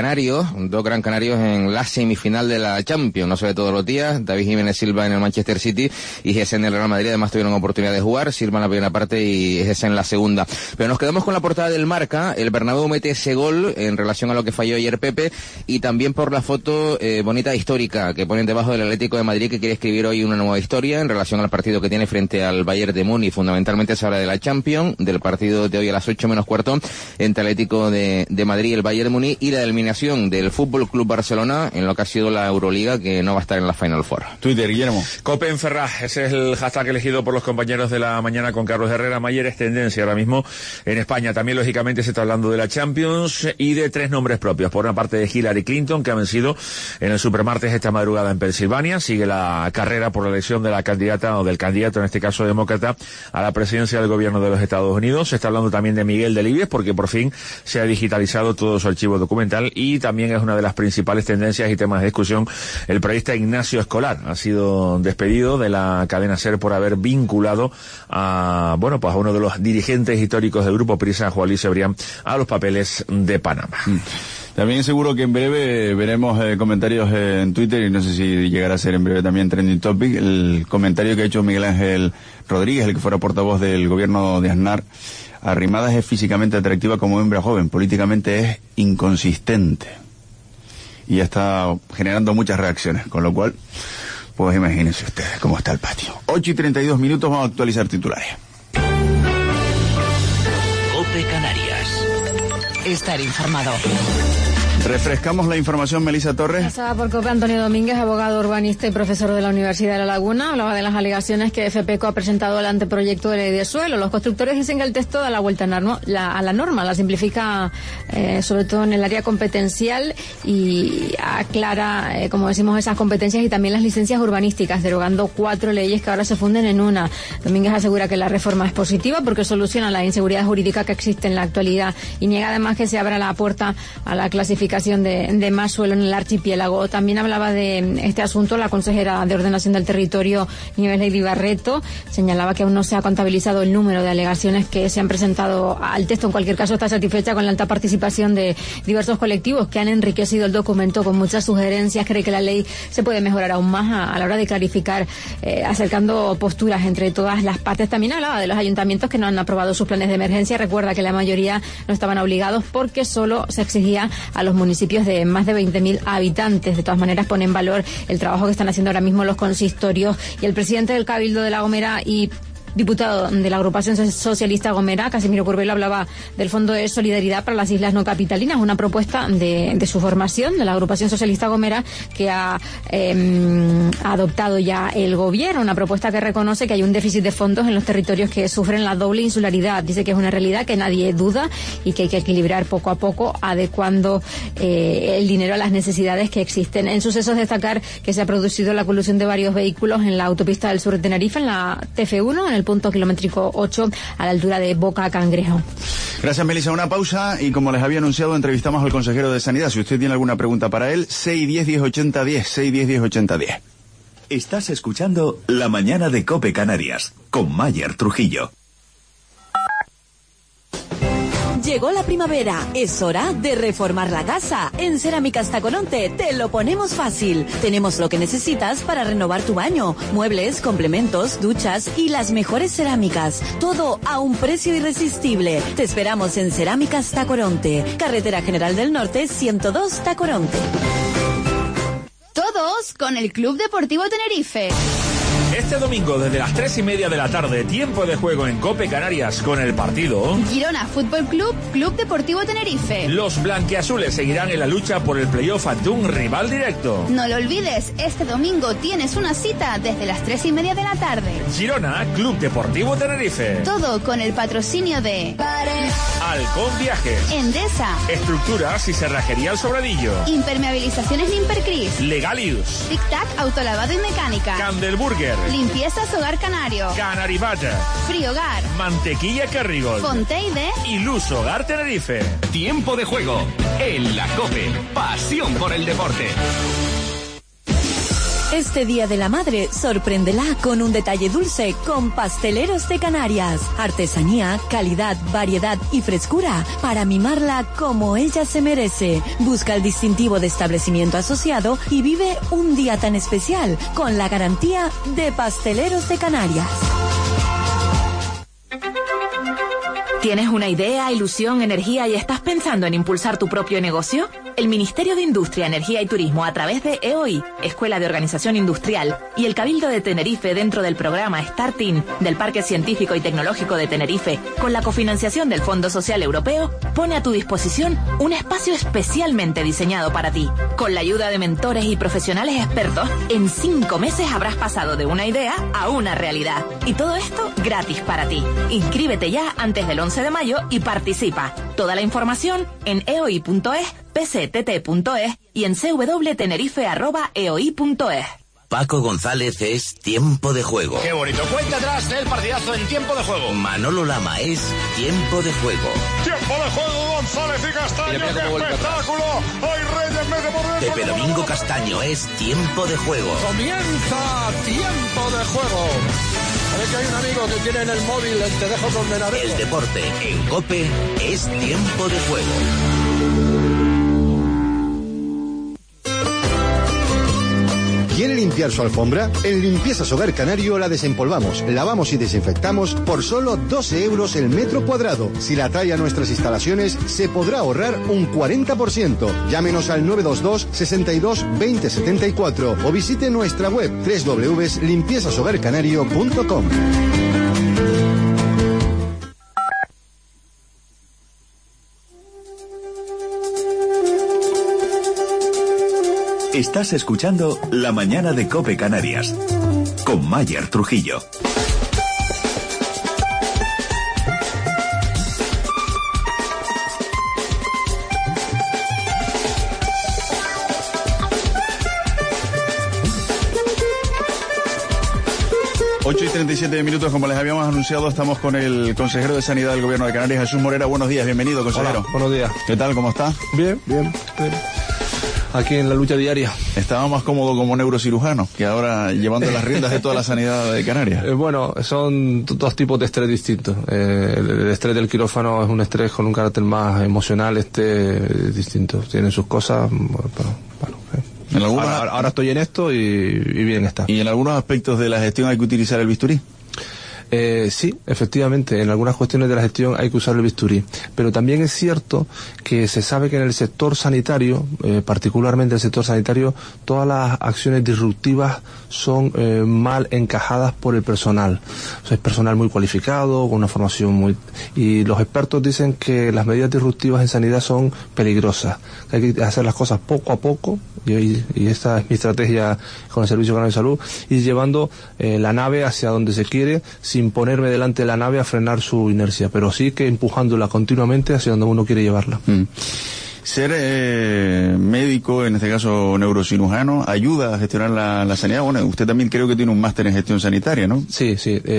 gran canarios en la semifinal de la Champions, no se ve todos los días. David Jiménez Silva en el Manchester City y Gesen en el Real Madrid, además tuvieron oportunidad de jugar, Silva en la primera parte y Gesen en la segunda. Pero nos quedamos con la portada del Marca. El Bernabéu mete ese gol en relación a lo que falló ayer Pepe, y también por la foto bonita histórica que ponen debajo del Atlético de Madrid, que quiere escribir hoy una nueva historia en relación al partido que tiene frente al Bayern de Múnich. Fundamentalmente se habla de la Champions, del partido de hoy a las 8 menos cuarto entre Atlético de Madrid y el Bayern de Múnich, y la eliminación del Fútbol Club Barcelona en lo que ha sido la Euroliga, que no va a estar en la Final Four. Twitter, Guillermo. Cope en Ferraz, ese es el hashtag elegido por los compañeros de la mañana con Carlos Herrera. Mayer es tendencia ahora mismo en España. También, lógicamente, se está hablando de la Champions y de 3 nombres propios. Por una parte, de Hillary Clinton, que ha vencido en el Supermartes esta madrugada en Pensilvania. Sigue la carrera por la elección de la candidata, o del candidato, en este caso demócrata, a la presidencia del gobierno de los Estados Unidos. Se está hablando también de Miguel Delibes, porque por fin se ha digitalizado todo su archivo documental, y también es una de las principales tendencias y temas de discusión el periodista Ignacio Escolar. Ha sido despedido de la cadena SER por haber vinculado a uno de los dirigentes históricos del Grupo Prisa, Juan Luis Cebrián, a los papeles de Panamá. También seguro que en breve veremos comentarios en Twitter, y no sé si llegará a ser en breve también trending topic, el comentario que ha hecho Miguel Ángel Rodríguez, el que fuera portavoz del gobierno de Aznar. Arrimadas es físicamente atractiva como hembra joven, políticamente es inconsistente. Y ya está generando muchas reacciones, con lo cual, pues imagínense ustedes cómo está el patio. 8:32, vamos a actualizar titulares. COPE Canarias. Estar informado. Refrescamos la información, Melissa Torres. Pasaba por COPE Antonio Domínguez, abogado urbanista y profesor de la Universidad de La Laguna. Hablaba de las alegaciones que FPECO ha presentado al anteproyecto de ley de suelo. Los constructores dicen que el texto da la vuelta a la norma, la simplifica sobre todo en el área competencial, y aclara, como decimos, esas competencias y también las licencias urbanísticas, derogando 4 leyes que ahora se funden en una. Domínguez asegura que la reforma es positiva porque soluciona la inseguridad jurídica que existe en la actualidad, y niega además que se abra la puerta a la clasificación de más suelo en el archipiélago. También hablaba de este asunto la consejera de Ordenación del Territorio, Nieves Lady Barreto. Señalaba que aún no se ha contabilizado el número de alegaciones que se han presentado al texto. En cualquier caso, está satisfecha con la alta participación de diversos colectivos que han enriquecido el documento con muchas sugerencias. Cree que la ley se puede mejorar aún más a la hora de clarificar, acercando posturas entre todas las partes. También hablaba de los ayuntamientos que no han aprobado sus planes de emergencia. Recuerda que la mayoría no estaban obligados porque solo se exigía a los municipios de más de 20.000 habitantes. De todas maneras, pone en valor el trabajo que están haciendo ahora mismo los consistorios, y el presidente del Cabildo de La Gomera y diputado de la agrupación socialista Gomera, Casimiro Curbelo, hablaba del Fondo de Solidaridad para las Islas No Capitalinas, una propuesta de su formación, de la agrupación socialista Gomera, que ha adoptado ya el gobierno, una propuesta que reconoce que hay un déficit de fondos en los territorios que sufren la doble insularidad. Dice que es una realidad que nadie duda y que hay que equilibrar poco a poco, adecuando el dinero a las necesidades que existen. En sucesos, destacar que se ha producido la colusión de varios vehículos en la autopista del sur de Tenerife, en la TF1, en el el punto kilométrico 8 a la altura de Boca Cangrejo. Gracias, Melissa. Una pausa y como les había anunciado, entrevistamos al consejero de Sanidad. Si usted tiene alguna pregunta para él, 610-1080-10, 610-1080-10. Estás escuchando La Mañana de COPE Canarias, con Mayer Trujillo. Llegó la primavera, es hora de reformar la casa. En Cerámicas Tacoronte te lo ponemos fácil. Tenemos lo que necesitas para renovar tu baño, muebles, complementos, duchas y las mejores cerámicas. Todo a un precio irresistible. Te esperamos en Cerámicas Tacoronte, Carretera General del Norte 102 Tacoronte. Todos con el Club Deportivo Tenerife. Este domingo desde las 3:30 de la tarde, tiempo de juego en COPE Canarias con el partido Girona Fútbol Club, Club Deportivo Tenerife. Los blanquiazules seguirán en la lucha por el playoff ante un rival directo. No lo olvides, este domingo tienes una cita desde las 3:30 de la tarde. Girona Club Deportivo Tenerife. Todo con el patrocinio de Halcón Viajes, Endesa, Estructuras y Cerrajería El Sobradillo, Impermeabilizaciones Limpercris, Legalius, Tic Tac Autolavado y Mecánica, Candelburger, Limpiezas Hogar Canario, Canary Butter, Friogar, Mantequilla Kerrygold, Fonteide y Luz Hogar Tenerife. Tiempo de juego en la COPE. Pasión por el deporte. Este Día de la Madre, sorpréndela con un detalle dulce con Pasteleros de Canarias. Artesanía, calidad, variedad y frescura para mimarla como ella se merece. Busca el distintivo de establecimiento asociado y vive un día tan especial con la garantía de Pasteleros de Canarias. ¿Tienes una idea, ilusión, energía y estás pensando en impulsar tu propio negocio? El Ministerio de Industria, Energía y Turismo, a través de EOI, Escuela de Organización Industrial, y el Cabildo de Tenerife dentro del programa Startin del Parque Científico y Tecnológico de Tenerife, con la cofinanciación del Fondo Social Europeo, pone a tu disposición un espacio especialmente diseñado para ti. Con la ayuda de mentores y profesionales expertos, en 5 meses habrás pasado de una idea a una realidad. Y todo esto gratis para ti. Inscríbete ya antes del 11 de mayo y participa. Toda la información en eoi.es, pctt.es y en cwtenerife@eoi.es. Paco González es Tiempo de Juego. Qué bonito. Cuenta atrás del partidazo en Tiempo de Juego. Manolo Lama es Tiempo de Juego. Tiempo de juego, González y Castaño. ¡Qué espectáculo! ¡Ay, Reyes, mete por dentro! Pepe Domingo Castaño es Tiempo de Juego. Comienza Tiempo de Juego. A ver que hay un amigo que tiene en el móvil, te dejo con Menadero. El deporte en COPE es Tiempo de Juego. ¿Quiere limpiar su alfombra? En Limpiezas Hogar Canario la desempolvamos, lavamos y desinfectamos por solo 12 euros el metro cuadrado. Si la trae a nuestras instalaciones, se podrá ahorrar un 40%. Llámenos al 922 62 20 74 o visite nuestra web www.limpiezashogarcanario.com. Estás escuchando La Mañana de COPE Canarias, con Mayer Trujillo. Ocho y 37 minutos, como les habíamos anunciado, estamos con el consejero de Sanidad del Gobierno de Canarias, Jesús Morera. Buenos días, bienvenido, consejero. Hola, buenos días. ¿Qué tal, cómo está? Bien. Aquí en la lucha diaria. Estaba más cómodo como neurocirujano que ahora llevando las riendas de toda la sanidad de Canarias. Bueno, son dos tipos de estrés distintos. El estrés del quirófano es un estrés con un carácter más emocional, distinto. Tienen sus cosas, pero bueno. Ahora estoy en esto y bien está. ¿Y en algunos aspectos de la gestión hay que utilizar el bisturí? Sí, efectivamente, en algunas cuestiones de la gestión hay que usar el bisturí, pero también es cierto que se sabe que en el sector sanitario, particularmente el sector sanitario, todas las acciones disruptivas son mal encajadas por el personal. O sea, es personal muy cualificado, con una formación muy... Y los expertos dicen que las medidas disruptivas en sanidad son peligrosas, que hay que hacer las cosas poco a poco, y esta es mi estrategia con el Servicio Canario de Salud, y llevando la nave hacia donde se quiere, sin ponerme delante de la nave a frenar su inercia, pero sí que empujándola continuamente hacia donde uno quiere llevarla. Ser médico, en este caso neurocirujano, ayuda a gestionar la sanidad. Bueno, usted también creo que tiene un máster en gestión sanitaria, ¿no? Sí,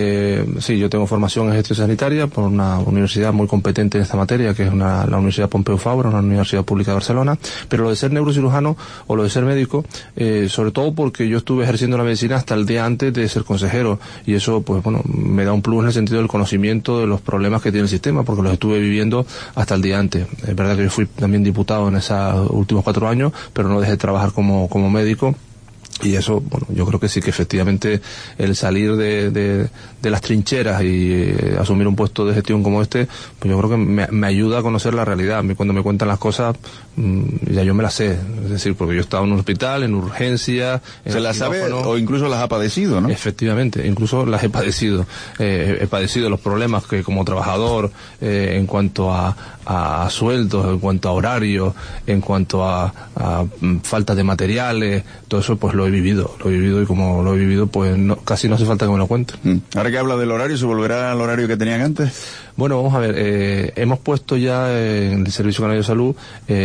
yo tengo formación en gestión sanitaria por una universidad muy competente en esta materia, que es la Universidad Pompeu Fabra, una universidad pública de Barcelona. Pero lo de ser neurocirujano o lo de ser médico, sobre todo porque yo estuve ejerciendo la medicina hasta el día antes de ser consejero, y eso, pues bueno, me da un plus en el sentido del conocimiento de los problemas que tiene el sistema, porque los estuve viviendo hasta el día antes. Es verdad que yo fui también diputado en esos últimos 4 años, pero no dejé de trabajar como médico. Y eso, bueno, yo creo que sí, que efectivamente el salir de las trincheras y asumir un puesto de gestión como este, pues yo creo que me ayuda a conocer la realidad. A mí, cuando me cuentan las cosas, ya yo me las sé. Es decir, porque yo he estado en un hospital, en urgencia... ¿Se las sabe o incluso las ha padecido, no? Efectivamente, incluso las he padecido. He padecido los problemas que como trabajador, en cuanto a sueldos, en cuanto a horarios, en cuanto a falta de materiales, todo eso pues lo he vivido y como lo he vivido pues casi no hace falta que me lo cuenten. Ahora que habla del horario, ¿se volverá al horario que tenían antes? Bueno, vamos a ver, hemos puesto ya en el Servicio Canario de Salud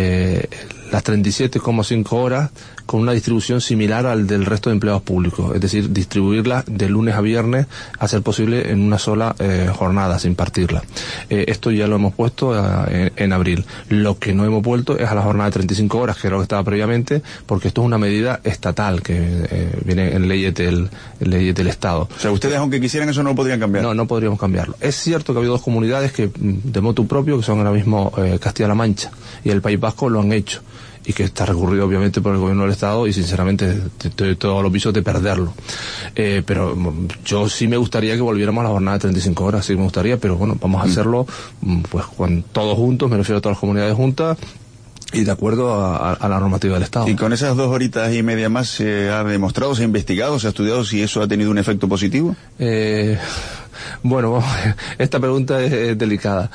las 37,5 horas con una distribución similar al del resto de empleados públicos, es decir, distribuirlas de lunes a viernes a ser posible en una sola jornada, sin partirla. Esto ya lo hemos puesto en abril. Lo que no hemos vuelto es a la jornada de 35 horas, que era lo que estaba previamente, porque esto es una medida estatal que viene en leyes del Estado. O sea, ustedes, aunque quisieran eso, no lo podrían cambiar. No podríamos cambiarlo. Es cierto que ha habido 2 comunidades que de motu propio, que son ahora mismo Castilla-La Mancha y el País Vasco, lo han hecho, y que está recurrido obviamente por el gobierno del Estado, y sinceramente estoy todos los visos de perderlo. Pero yo sí me gustaría que volviéramos a la jornada de 35 horas, sí me gustaría, pero bueno, vamos a hacerlo pues con todos juntos, me refiero a todas las comunidades juntas, y de acuerdo a la normativa del Estado. Y con esas 2 horitas y media más, ¿se ha demostrado, se ha investigado, se ha estudiado si eso ha tenido un efecto positivo? Bueno, esta pregunta es delicada.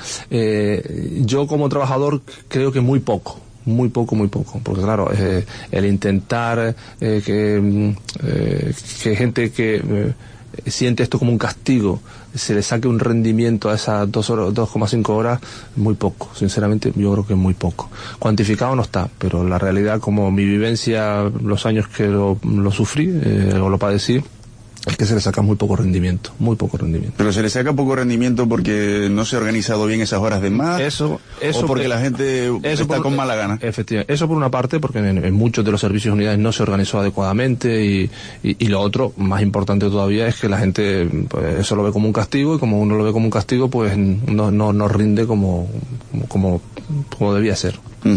Yo como trabajador creo que muy poco, porque claro, el intentar que gente que siente esto como un castigo se le saque un rendimiento a esas 2,5 horas, muy poco, sinceramente yo creo que muy poco. Cuantificado no está, pero la realidad, como mi vivencia, los años que lo sufrí o lo padecí, es que se le saca muy poco rendimiento. Pero se le saca poco rendimiento porque no se ha organizado bien esas horas de más, eso o porque la gente está con mala gana. Efectivamente, eso por una parte, porque en muchos de los servicios de unidades no se organizó adecuadamente, y lo otro, más importante todavía, es que la gente pues, eso lo ve como un castigo, y como uno lo ve como un castigo, pues no rinde como debía ser.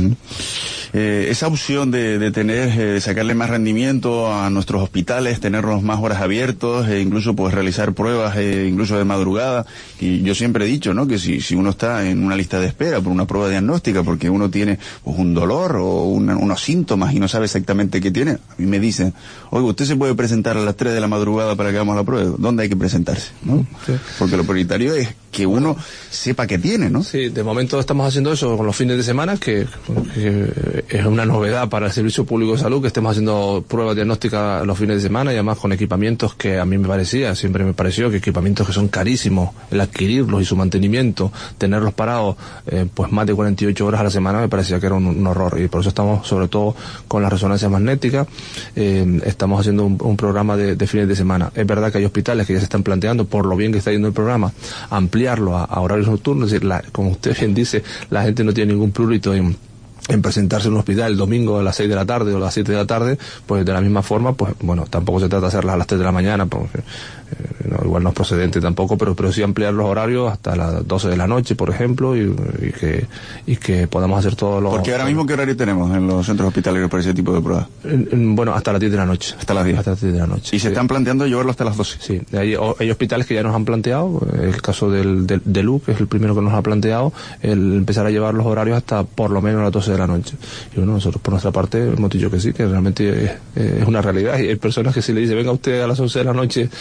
Esa opción de tener, sacarle más rendimiento a nuestros hospitales, tenerlos más horas abiertos, incluso pues realizar pruebas, incluso de madrugada. Y yo siempre he dicho, ¿no?, que si uno está en una lista de espera por una prueba diagnóstica, porque uno tiene pues, un dolor o unos síntomas y no sabe exactamente qué tiene, a mí me dicen, oiga, usted se puede presentar a las 3 de la madrugada para que hagamos la prueba. ¿Dónde hay que presentarse? ¿No? Sí. Porque lo prioritario es que uno sepa qué tiene, ¿no? Sí, de momento estamos haciendo eso con los fines de semana, que es una novedad para el Servicio Público de Salud, que estemos haciendo pruebas diagnósticas los fines de semana, y además con equipamientos que a mí siempre me pareció que equipamientos que son carísimos, el adquirirlos y su mantenimiento, tenerlos parados pues más de 48 horas a la semana, me parecía que era un horror, y por eso estamos, sobre todo con las resonancias magnéticas, estamos haciendo un programa de fines de semana. Es verdad que hay hospitales que ya se están planteando, por lo bien que está yendo el programa, ampliarlo a horarios nocturnos. Es decir, como usted bien dice, la gente no tiene ningún prurito en presentarse en un hospital el domingo a las 6 de la tarde o a las 7 de la tarde, pues de la misma forma, pues bueno, tampoco se trata de hacerlas a las 3 de la mañana, porque igual no es procedente tampoco, pero sí ampliar los horarios hasta las 12 de la noche, por ejemplo, y que podamos hacer todos los... Porque ahora mismo, ¿qué horario tenemos en los centros hospitalarios para ese tipo de pruebas? Bueno, hasta las 10 de la noche. Hasta las 10. Hasta las 10 de la noche. ¿Y se están planteando llevarlo hasta las 12? Sí, hay hospitales que ya nos han planteado, el caso de Lu, que es el primero que nos ha planteado, el empezar a llevar los horarios hasta por lo menos las 12 de la noche. Y bueno, nosotros por nuestra parte hemos dicho que sí, que realmente es una realidad, y hay personas que si le dicen venga usted a las 11 de la noche a hacer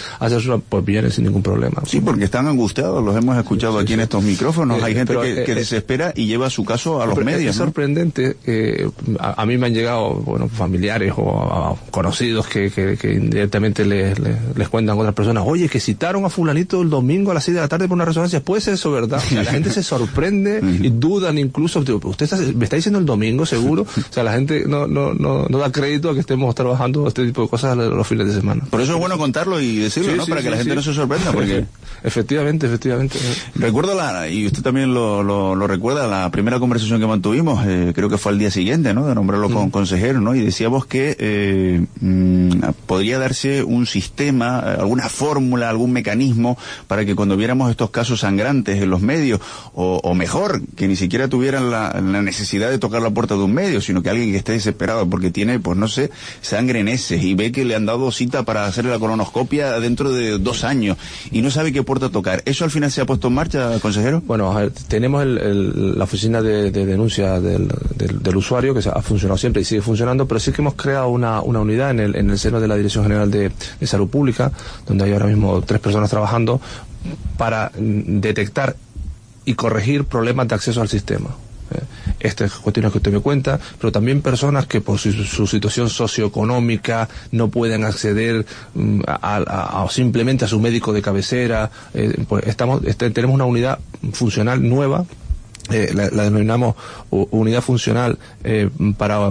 personas pues vienen sin ningún problema. Sí, porque están angustiados, los hemos escuchado aquí en estos micrófonos. Hay gente que desespera y lleva su caso a los medios. Es sorprendente, a mí me han llegado, bueno, familiares o a conocidos que indirectamente les cuentan a otras personas, oye, que citaron a fulanito el domingo a las 6 de la tarde por una resonancia. ¿Puede ser eso verdad? O sea, la gente se sorprende y dudan incluso. ¿Usted me está diciendo el domingo, seguro? O sea, la gente no da crédito a que estemos trabajando este tipo de cosas los fines de semana. Por eso es bueno contarlo y decirlo, ¿no? Para que la gente no se sorprenda, porque... Efectivamente. Recuerdo y usted también lo recuerda, la primera conversación que mantuvimos, creo que fue al día siguiente, ¿no? De nombrarlo con consejero, ¿no? Y decíamos que podría darse un sistema, alguna fórmula, algún mecanismo para que cuando viéramos estos casos sangrantes en los medios, o mejor, que ni siquiera tuvieran la necesidad de tocar la puerta de un medio, sino que alguien que esté desesperado porque tiene, pues no sé, sangre en heces y ve que le han dado cita para hacerle la colonoscopia dentro de 2 años y no sabe qué puerta tocar. ¿Eso al final se ha puesto en marcha, consejero? Bueno, a ver, tenemos la oficina de denuncia del usuario, que ha funcionado siempre y sigue funcionando, pero sí que hemos creado una unidad en el seno de la Dirección General de Salud Pública, donde hay ahora mismo 3 personas trabajando para detectar y corregir problemas de acceso al sistema. Estas cuestiones que usted me cuenta, pero también personas que por su situación socioeconómica no pueden acceder simplemente a su médico de cabecera. Pues tenemos una unidad funcional nueva. La denominamos unidad funcional para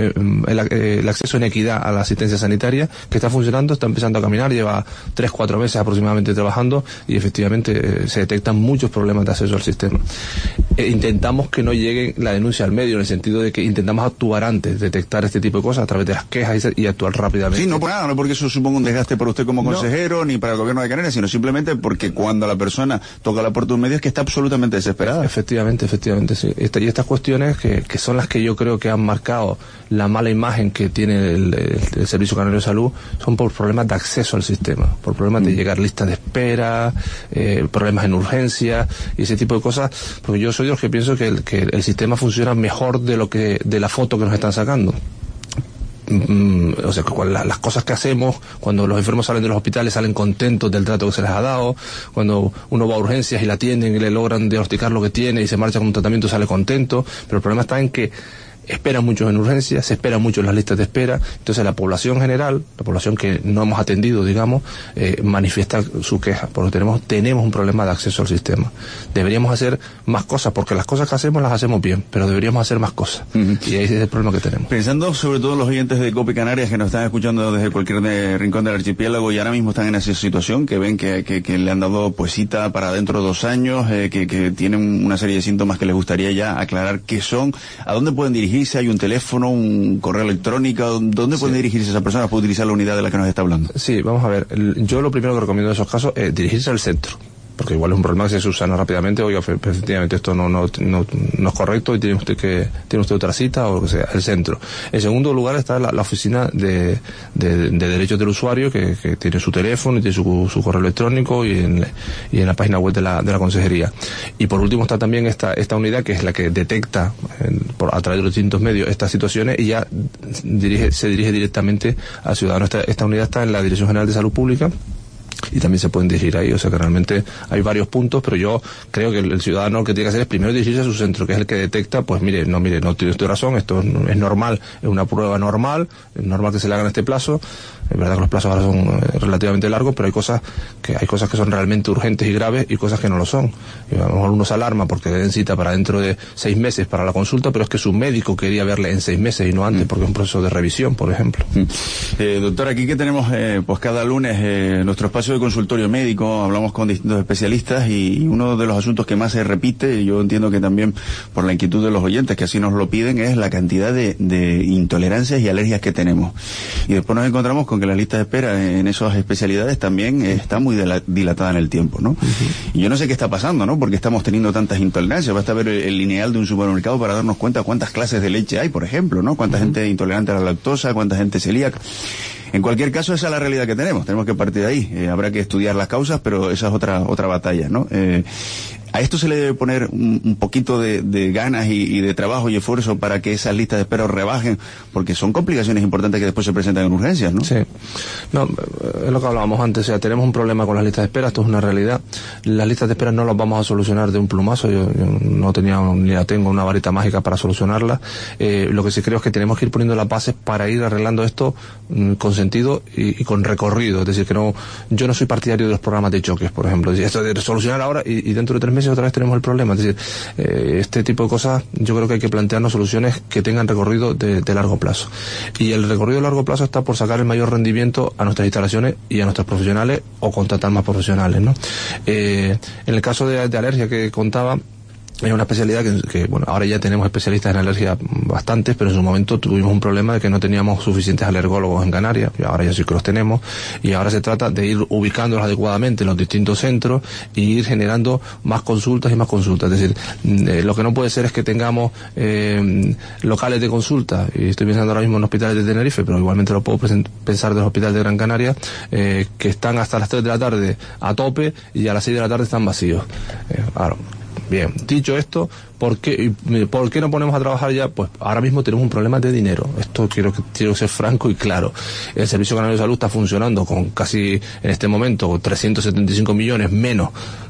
el acceso en equidad a la asistencia sanitaria, que está funcionando, está empezando a caminar, lleva 3-4 meses aproximadamente trabajando y efectivamente se detectan muchos problemas de acceso al sistema. Intentamos que no llegue la denuncia al medio, en el sentido de que intentamos actuar antes, detectar este tipo de cosas a través de las quejas y actuar rápidamente. Sí, no por nada, no porque eso suponga un desgaste para usted como consejero ni para el gobierno de Canarias, sino simplemente porque cuando la persona toca la puerta de un medio es que está absolutamente desesperada. Efectivamente, sí. Y estas cuestiones que son las que yo creo que han marcado la mala imagen que tiene el Servicio Canario de Salud, son por problemas de acceso al sistema, por problemas de llegar listas de espera, problemas en urgencia y ese tipo de cosas, porque yo soy de los que pienso que el sistema funciona mejor de la foto que nos están sacando. O sea, las cosas que hacemos cuando los enfermos salen de los hospitales, salen contentos del trato que se les ha dado, cuando uno va a urgencias y la atienden y le logran diagnosticar lo que tiene y se marcha con un tratamiento, sale contento, pero el problema está en que esperan mucho en urgencias, se esperan mucho en las listas de espera. Entonces la población general, la población que no hemos atendido, digamos, manifiesta su queja, porque tenemos un problema de acceso al sistema. Deberíamos hacer más cosas, porque las cosas que hacemos las hacemos bien, pero deberíamos hacer más cosas. Y ese es el problema que tenemos. Pensando sobre todo en los oyentes de COPE Canarias que nos están escuchando desde cualquier rincón del archipiélago y ahora mismo están en esa situación, que ven que le han dado pues cita para dentro de 2 años, que tienen una serie de síntomas que les gustaría ya aclarar qué son, ¿a dónde pueden dirigirse? ¿Hay un teléfono, un correo electrónico? ¿Dónde pueden dirigirse esas personas para utilizar la unidad de la que nos está hablando? Sí, vamos a ver. Yo lo primero que recomiendo en esos casos es dirigirse al centro, porque igual es un problema que se subsana rápidamente. Oiga, efectivamente esto no es correcto y tiene usted otra cita o lo que sea, el centro. En segundo lugar está la oficina de derechos del usuario, que tiene su teléfono y tiene su correo electrónico y en la página web de la consejería. Y por último está también esta unidad, que es la que detecta a través de los distintos medios estas situaciones y ya se dirige directamente al ciudadano. Esta unidad está en la Dirección General de Salud Pública y también se pueden dirigir ahí. O sea que realmente hay varios puntos, pero yo creo que el ciudadano lo que tiene que hacer es primero dirigirse a su centro, que es el que detecta, pues mire, no tiene usted razón, esto es normal, es una prueba normal, es normal que se le haga en este plazo. Es verdad que los plazos ahora son relativamente largos, pero hay cosas que son realmente urgentes y graves y cosas que no lo son. Y a lo mejor uno se alarma porque le den cita para dentro de 6 meses para la consulta, pero es que su médico quería verle en 6 meses y no antes, porque es un proceso de revisión, por ejemplo. Doctor, aquí que tenemos pues cada lunes nuestro espacio de consultorio médico, hablamos con distintos especialistas y uno de los asuntos que más se repite, y yo entiendo que también por la inquietud de los oyentes que así nos lo piden, es la cantidad de intolerancias y alergias que tenemos. Y después nos encontramos con que la lista de espera en esas especialidades también está muy dilatada en el tiempo, ¿no? Y yo no sé qué está pasando, ¿no? Porque estamos teniendo tantas intolerancias. Basta ver el lineal de un supermercado para darnos cuenta cuántas clases de leche hay, por ejemplo, ¿no? Cuánta gente intolerante a la lactosa, cuánta gente celíaca. En cualquier caso, esa es la realidad que tenemos que partir de ahí. Habrá que estudiar las causas, pero esa es otra batalla, ¿no? A esto se le debe poner un poquito de ganas y de trabajo y esfuerzo para que esas listas de espera rebajen, porque son complicaciones importantes que después se presentan en urgencias, ¿no? Sí. No, es lo que hablábamos antes, o sea, tenemos un problema con las listas de espera, esto es una realidad. Las listas de espera no las vamos a solucionar de un plumazo, yo no tenía ni la tengo una varita mágica para solucionarlas. Lo que sí creo es que tenemos que ir poniendo las bases para ir arreglando esto con sentido y con recorrido, es decir, que no, yo no soy partidario de los programas de choques, por ejemplo, es decir, esto de solucionar ahora y dentro de 3 meses otra vez tenemos el problema, es decir, este tipo de cosas yo creo que hay que plantearnos soluciones que tengan recorrido de largo plazo, y el recorrido de largo plazo está por sacar el mayor rendimiento a nuestras instalaciones y a nuestros profesionales, o contratar más profesionales, ¿no? En el caso de alergia que contaba, es una especialidad que, bueno, ahora ya tenemos especialistas en alergia bastantes, pero en su momento tuvimos un problema de que no teníamos suficientes alergólogos en Canarias, y ahora ya sí que los tenemos, y ahora se trata de ir ubicándolos adecuadamente en los distintos centros y ir generando más consultas y más consultas. Es decir, lo que no puede ser es que tengamos locales de consulta, y estoy pensando ahora mismo en hospitales de Tenerife, pero igualmente lo puedo pensar de los hospitales de Gran Canaria, que están hasta las 3 de la tarde a tope y a las 6 de la tarde están vacíos. Claro. Bien, dicho esto, ¿por qué no ponemos a trabajar ya? Pues ahora mismo tenemos un problema de dinero. Esto quiero ser franco y claro. El Servicio Canario de Salud está funcionando con casi, en este momento, 375 millones menos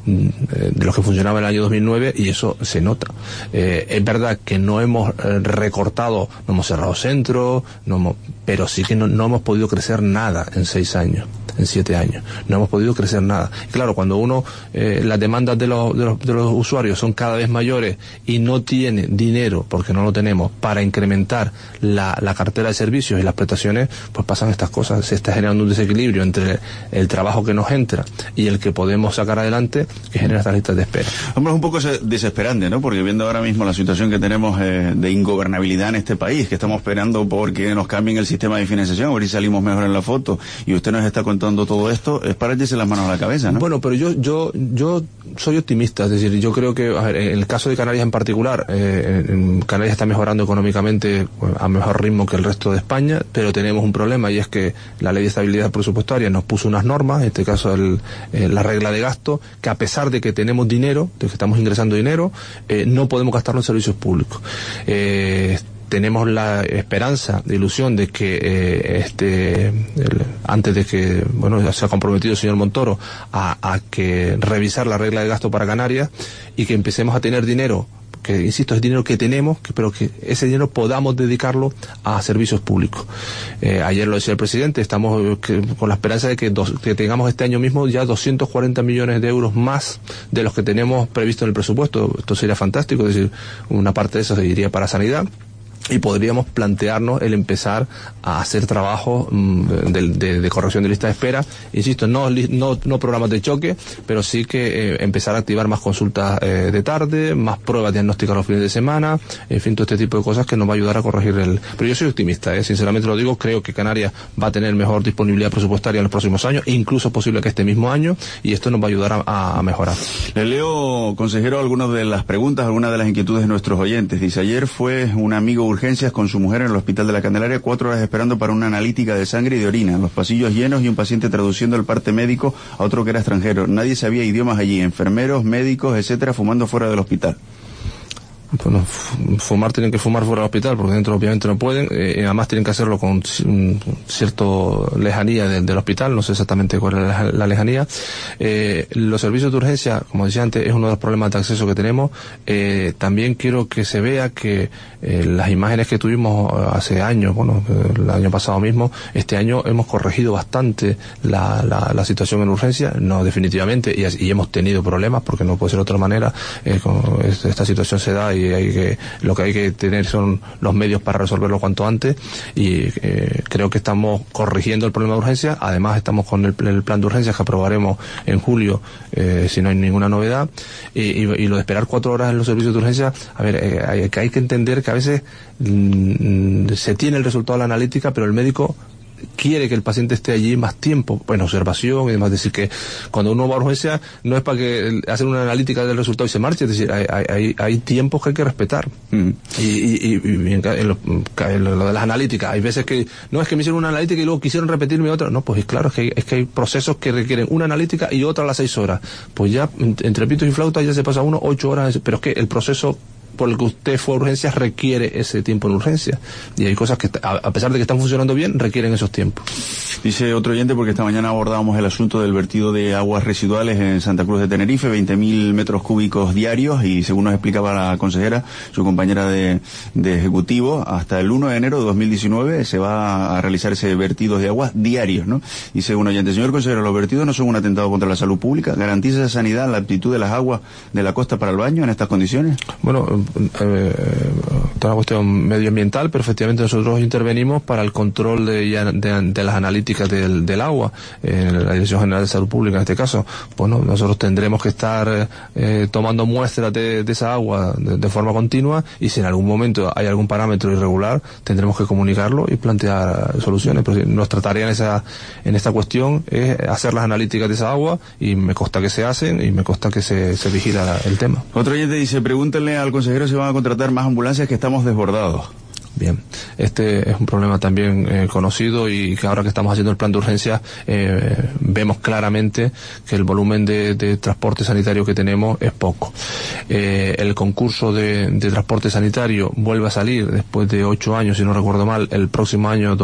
de los que funcionaba en el año 2009, y eso se nota. Es verdad que no hemos recortado, no hemos cerrado centros, pero sí que no hemos podido crecer nada en 6 años, en 7 años. No hemos podido crecer nada. Y claro, cuando las demandas de los usuarios son cada vez mayores y no tiene dinero, porque no lo tenemos, para incrementar la cartera de servicios y las prestaciones, pues pasan estas cosas. Se está generando un desequilibrio entre el trabajo que nos entra y el que podemos sacar adelante, que genera estas listas de espera. Hombre, es un poco desesperante, ¿no? Porque viendo ahora mismo la situación que tenemos de ingobernabilidad en este país, que estamos esperando porque nos cambien el sistema de financiación, a ver si salimos mejor en la foto, y usted nos está contando todo esto, es para echarse las manos a la cabeza, ¿no? Bueno, pero yo soy optimista, es decir, yo creo que, a ver, en el caso de Canarias en particular, Canarias está mejorando económicamente a mejor ritmo que el resto de España, pero tenemos un problema, y es que la Ley de Estabilidad Presupuestaria nos puso unas normas, en este caso la regla de gasto, que a pesar de que tenemos dinero, de que estamos ingresando dinero, no podemos gastarlo en servicios públicos. Tenemos la esperanza, de ilusión de que antes de que, bueno, se ha comprometido el señor Montoro a que revisar la regla de gasto para Canarias, y que empecemos a tener dinero, que insisto, es dinero que tenemos, pero que ese dinero podamos dedicarlo a servicios públicos. Ayer lo decía el presidente, estamos con la esperanza de que tengamos este año mismo ya 240 millones de euros más de los que tenemos previsto en el presupuesto. Esto sería fantástico, es decir, una parte de eso se iría para sanidad, y podríamos plantearnos el empezar a hacer trabajo de corrección de lista de espera. Insisto, no programas de choque, pero sí que empezar a activar más consultas de tarde, más pruebas diagnósticas los fines de semana, en fin, todo este tipo de cosas que nos va a ayudar a corregir Pero yo soy optimista, sinceramente lo digo, creo que Canarias va a tener mejor disponibilidad presupuestaria en los próximos años, e incluso es posible que este mismo año, y esto nos va a ayudar a mejorar. Le leo, consejero, algunas de las preguntas, algunas de las inquietudes de nuestros oyentes. Dice, ayer fue un amigo urgencias con su mujer en el Hospital de la Candelaria, 4 horas esperando para una analítica de sangre y de orina, los pasillos llenos y un paciente traduciendo el parte médico a otro que era extranjero. Nadie sabía idiomas allí, enfermeros, médicos, etcétera, fumando fuera del hospital. Bueno, fumar tienen que fumar fuera del hospital, porque dentro obviamente no pueden, además tienen que hacerlo con cierta lejanía del hospital, no sé exactamente cuál es la lejanía. Los servicios de urgencia, como decía antes, es uno de los problemas de acceso que tenemos. También quiero que se vea que las imágenes que tuvimos hace años, bueno, el año pasado mismo, este año hemos corregido bastante la situación en urgencia, no definitivamente, y hemos tenido problemas, porque no puede ser de otra manera. Esta situación se da, y lo que hay que tener son los medios para resolverlo cuanto antes, y creo que estamos corrigiendo el problema de urgencia. Además estamos con el plan de urgencias que aprobaremos en julio, si no hay ninguna novedad, y lo de esperar 4 horas en los servicios de urgencia, a ver, hay que entender que a veces se tiene el resultado de la analítica, pero el médico quiere que el paciente esté allí más tiempo, en observación y demás. Es decir, que cuando uno va a urgencia no es para que hacer una analítica del resultado y se marche, es decir, hay tiempos que hay que respetar. Y en lo de las analíticas, hay veces que no es que me hicieron una analítica y luego quisieron repetirme otra. No, pues claro, es que hay procesos que requieren una analítica y otra a las 6 horas. Pues ya entre pitos y flautas ya se pasa uno 8 horas, pero es que el proceso por el que usted fue a urgencias requiere ese tiempo en urgencia, y hay cosas que a pesar de que están funcionando bien requieren esos tiempos. Dice otro oyente, porque esta mañana abordábamos el asunto del vertido de aguas residuales en Santa Cruz de Tenerife, 20.000 metros cúbicos diarios, y según nos explicaba la consejera, su compañera de ejecutivo, hasta el 1 de enero de 2019 se va a realizar ese vertido de aguas diarios, ¿no? Dice un oyente, señor consejero, los vertidos no son un atentado contra la salud pública, ¿garantiza esa sanidad la aptitud de las aguas de la costa para el baño en estas condiciones? Bueno, toda una cuestión medioambiental, pero efectivamente nosotros intervenimos para el control de las analíticas del agua, en la Dirección General de Salud Pública en este caso. Bueno, nosotros tendremos que estar tomando muestras de esa agua de forma continua, y si en algún momento hay algún parámetro irregular tendremos que comunicarlo y plantear soluciones. Pero nuestra tarea en esta cuestión es hacer las analíticas de esa agua, y me consta que se hacen y me consta que se vigila el tema. Otro oyente dice, pregúntenle al consejero si van a contratar más ambulancias, que estamos desbordados. Bien, este es un problema también conocido, y que ahora que estamos haciendo el plan de urgencia vemos claramente que el volumen de transporte sanitario que tenemos es poco. El concurso de transporte sanitario vuelve a salir después de 8 años, si no recuerdo mal, el próximo año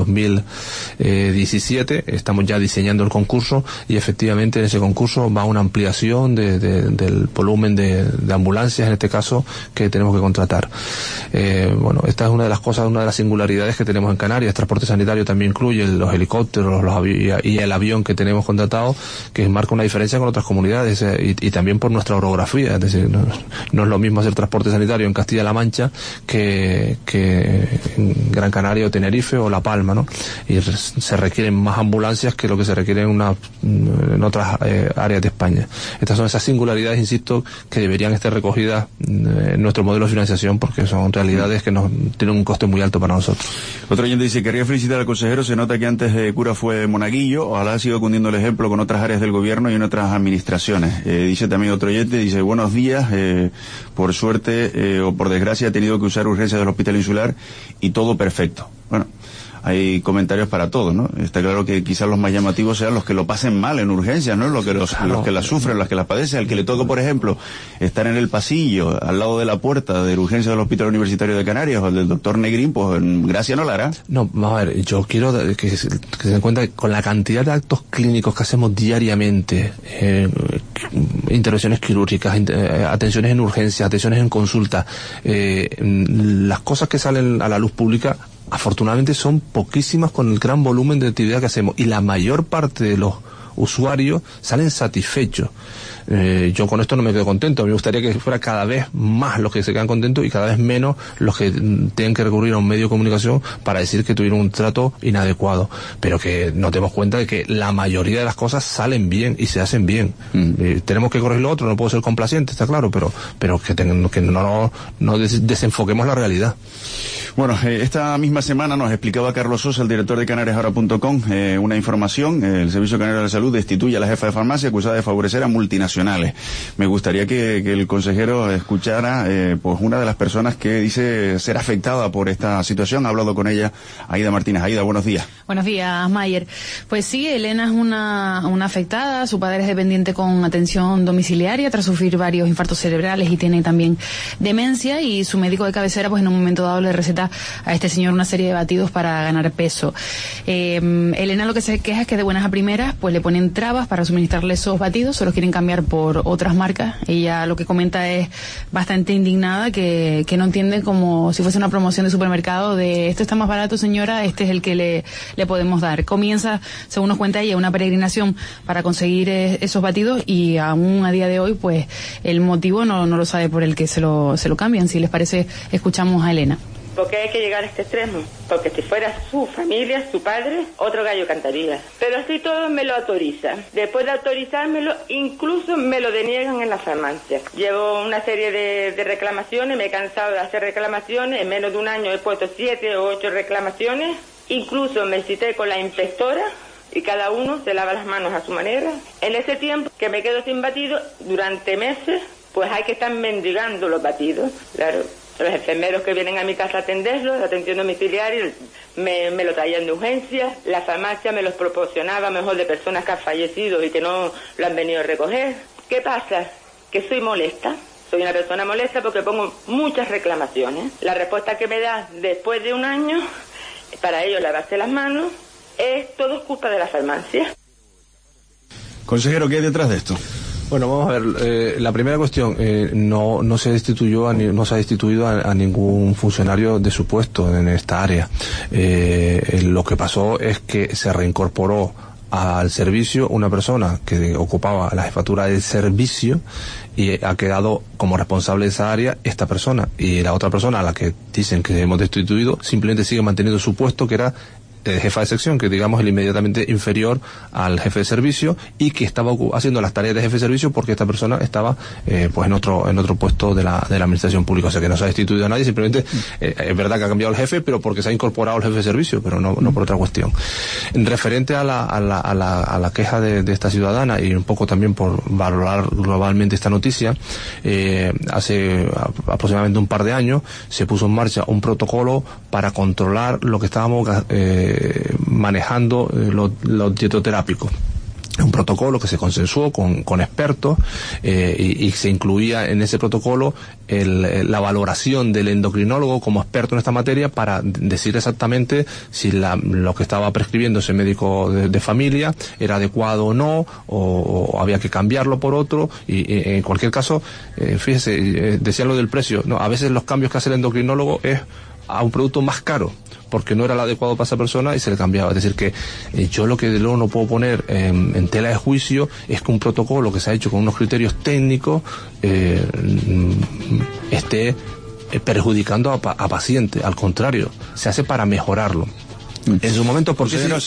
2017. Estamos ya diseñando el concurso, y efectivamente en ese concurso va una ampliación del volumen de ambulancias, en este caso, que tenemos que contratar. Bueno, esta es una de las cosas, una de las singularidades que tenemos en Canarias. El transporte sanitario también incluye los helicópteros, y el avión que tenemos contratado, que marca una diferencia con otras comunidades, y también por nuestra orografía. Es decir, no es lo mismo hacer transporte sanitario en Castilla-La Mancha que en Gran Canaria o Tenerife o La Palma, ¿no? Y se requieren más ambulancias que lo que se requiere en otras áreas de España. Estas son esas singularidades, insisto, que deberían estar recogidas en nuestro modelo de financiación, porque son realidades que tienen un coste muy alto para nosotros. Otro oyente dice, querría felicitar al consejero, se nota que antes de cura fue monaguillo, ojalá siga cundiendo el ejemplo con otras áreas del gobierno y en otras administraciones. Dice también otro oyente, dice, buenos días, por suerte o por desgracia he tenido que usar urgencias del Hospital Insular y todo perfecto. Bueno, hay comentarios para todo, ¿no? Está claro que quizás los más llamativos sean los que lo pasen mal en urgencias, ¿no? Los que la sufren, los que la padecen. Al que le toca, por ejemplo, estar en el pasillo, al lado de la puerta de urgencia del Hospital Universitario de Canarias o del doctor Negrín, pues gracia no la hará. No, vamos a ver, yo quiero que se den cuenta que con la cantidad de actos clínicos que hacemos diariamente, intervenciones quirúrgicas, atenciones en urgencias, atenciones en consulta, las cosas que salen a la luz pública afortunadamente son poquísimas con el gran volumen de actividad que hacemos, y la mayor parte de los usuarios salen satisfechos. Yo con esto no me quedo contento. A mí me gustaría que fuera cada vez más los que se quedan contentos y cada vez menos los que tienen que recurrir a un medio de comunicación para decir que tuvieron un trato inadecuado. Pero que nos demos cuenta de que la mayoría de las cosas salen bien y se hacen bien. Tenemos que corregir lo otro, no puedo ser complaciente, está claro, pero que no desenfoquemos la realidad. Bueno, esta misma semana nos explicaba Carlos Sosa, el director de canariasahora.com, una información. El Servicio Canario de la Salud destituye a la jefa de farmacia acusada de favorecer a multinacionales. Me gustaría que el consejero escuchara pues una de las personas que dice ser afectada por esta situación. Ha hablado con ella Aida Martínez. Aida, buenos días. Buenos días, Mayer. Pues sí, Elena es una afectada. Su padre es dependiente con atención domiciliaria tras sufrir varios infartos cerebrales y tiene también demencia, y su médico de cabecera pues en un momento dado le receta a este señor una serie de batidos para ganar peso. Elena lo que se queja es que de buenas a primeras pues le ponen trabas para suministrarle esos batidos, se los quieren cambiar por otras marcas. Ella lo que comenta es bastante indignada, que no entiende, como si fuese una promoción de supermercado de esto está más barato, señora, este es el que le podemos dar. Comienza, según nos cuenta ella, una peregrinación para conseguir esos batidos, y aún a día de hoy pues el motivo no lo sabe por el que se lo cambian. Si les parece, escuchamos a Elena. ¿Por qué hay que llegar a este extremo? Porque si fuera su familia, su padre, otro gallo cantaría. Pero así todo me lo autoriza. Después de autorizármelo, incluso me lo deniegan en la farmacia. Llevo una serie de reclamaciones, me he cansado de hacer reclamaciones. En menos de un año he puesto 7 o 8 reclamaciones Incluso me cité con la inspectora y cada uno se lava las manos a su manera. En ese tiempo que me quedo sin batido, durante meses, pues hay que estar mendigando los batidos. Claro, los enfermeros que vienen a mi casa a atenderlos, la atención domiciliaria, me lo traían de urgencia. La farmacia me los proporcionaba mejor de personas que han fallecido y que no lo han venido a recoger. ¿Qué pasa? Que soy molesta. Soy una persona molesta porque pongo muchas reclamaciones. La respuesta que me da después de un año, para ellos lavarse las manos, todo es culpa de la farmacia. Consejero, ¿qué hay detrás de esto? Bueno, vamos a ver, la primera cuestión, no se destituyó no se ha destituido a ningún funcionario de su puesto en esta área. Lo que pasó es que se reincorporó al servicio una persona que ocupaba la jefatura del servicio y ha quedado como responsable de esa área esta persona, y la otra persona a la que dicen que hemos destituido simplemente sigue manteniendo su puesto, que era jefa de sección, que digamos el inmediatamente inferior al jefe de servicio, y que estaba haciendo las tareas de jefe de servicio porque esta persona estaba pues en otro puesto de la administración pública. O sea que no se ha destituido a nadie, simplemente es verdad que ha cambiado el jefe, pero porque se ha incorporado el jefe de servicio, pero no por otra cuestión. Referente a la queja de esta ciudadana, y un poco también por valorar globalmente esta noticia, hace aproximadamente un par de años se puso en marcha un protocolo para controlar lo que estábamos manejando los dietoterápicos. Un protocolo que se consensuó con expertos y se incluía en ese protocolo la valoración del endocrinólogo como experto en esta materia para decir exactamente si lo que estaba prescribiendo ese médico de familia era adecuado o no, o había que cambiarlo por otro, y en cualquier caso, fíjese, decía lo del precio, no, a veces los cambios que hace el endocrinólogo es a un producto más caro, porque no era el adecuado para esa persona y se le cambiaba. Es decir que yo lo que de luego no puedo poner en tela de juicio es que un protocolo que se ha hecho con unos criterios técnicos esté perjudicando a pacientes. Al contrario, se hace para mejorarlo. En su momento, porque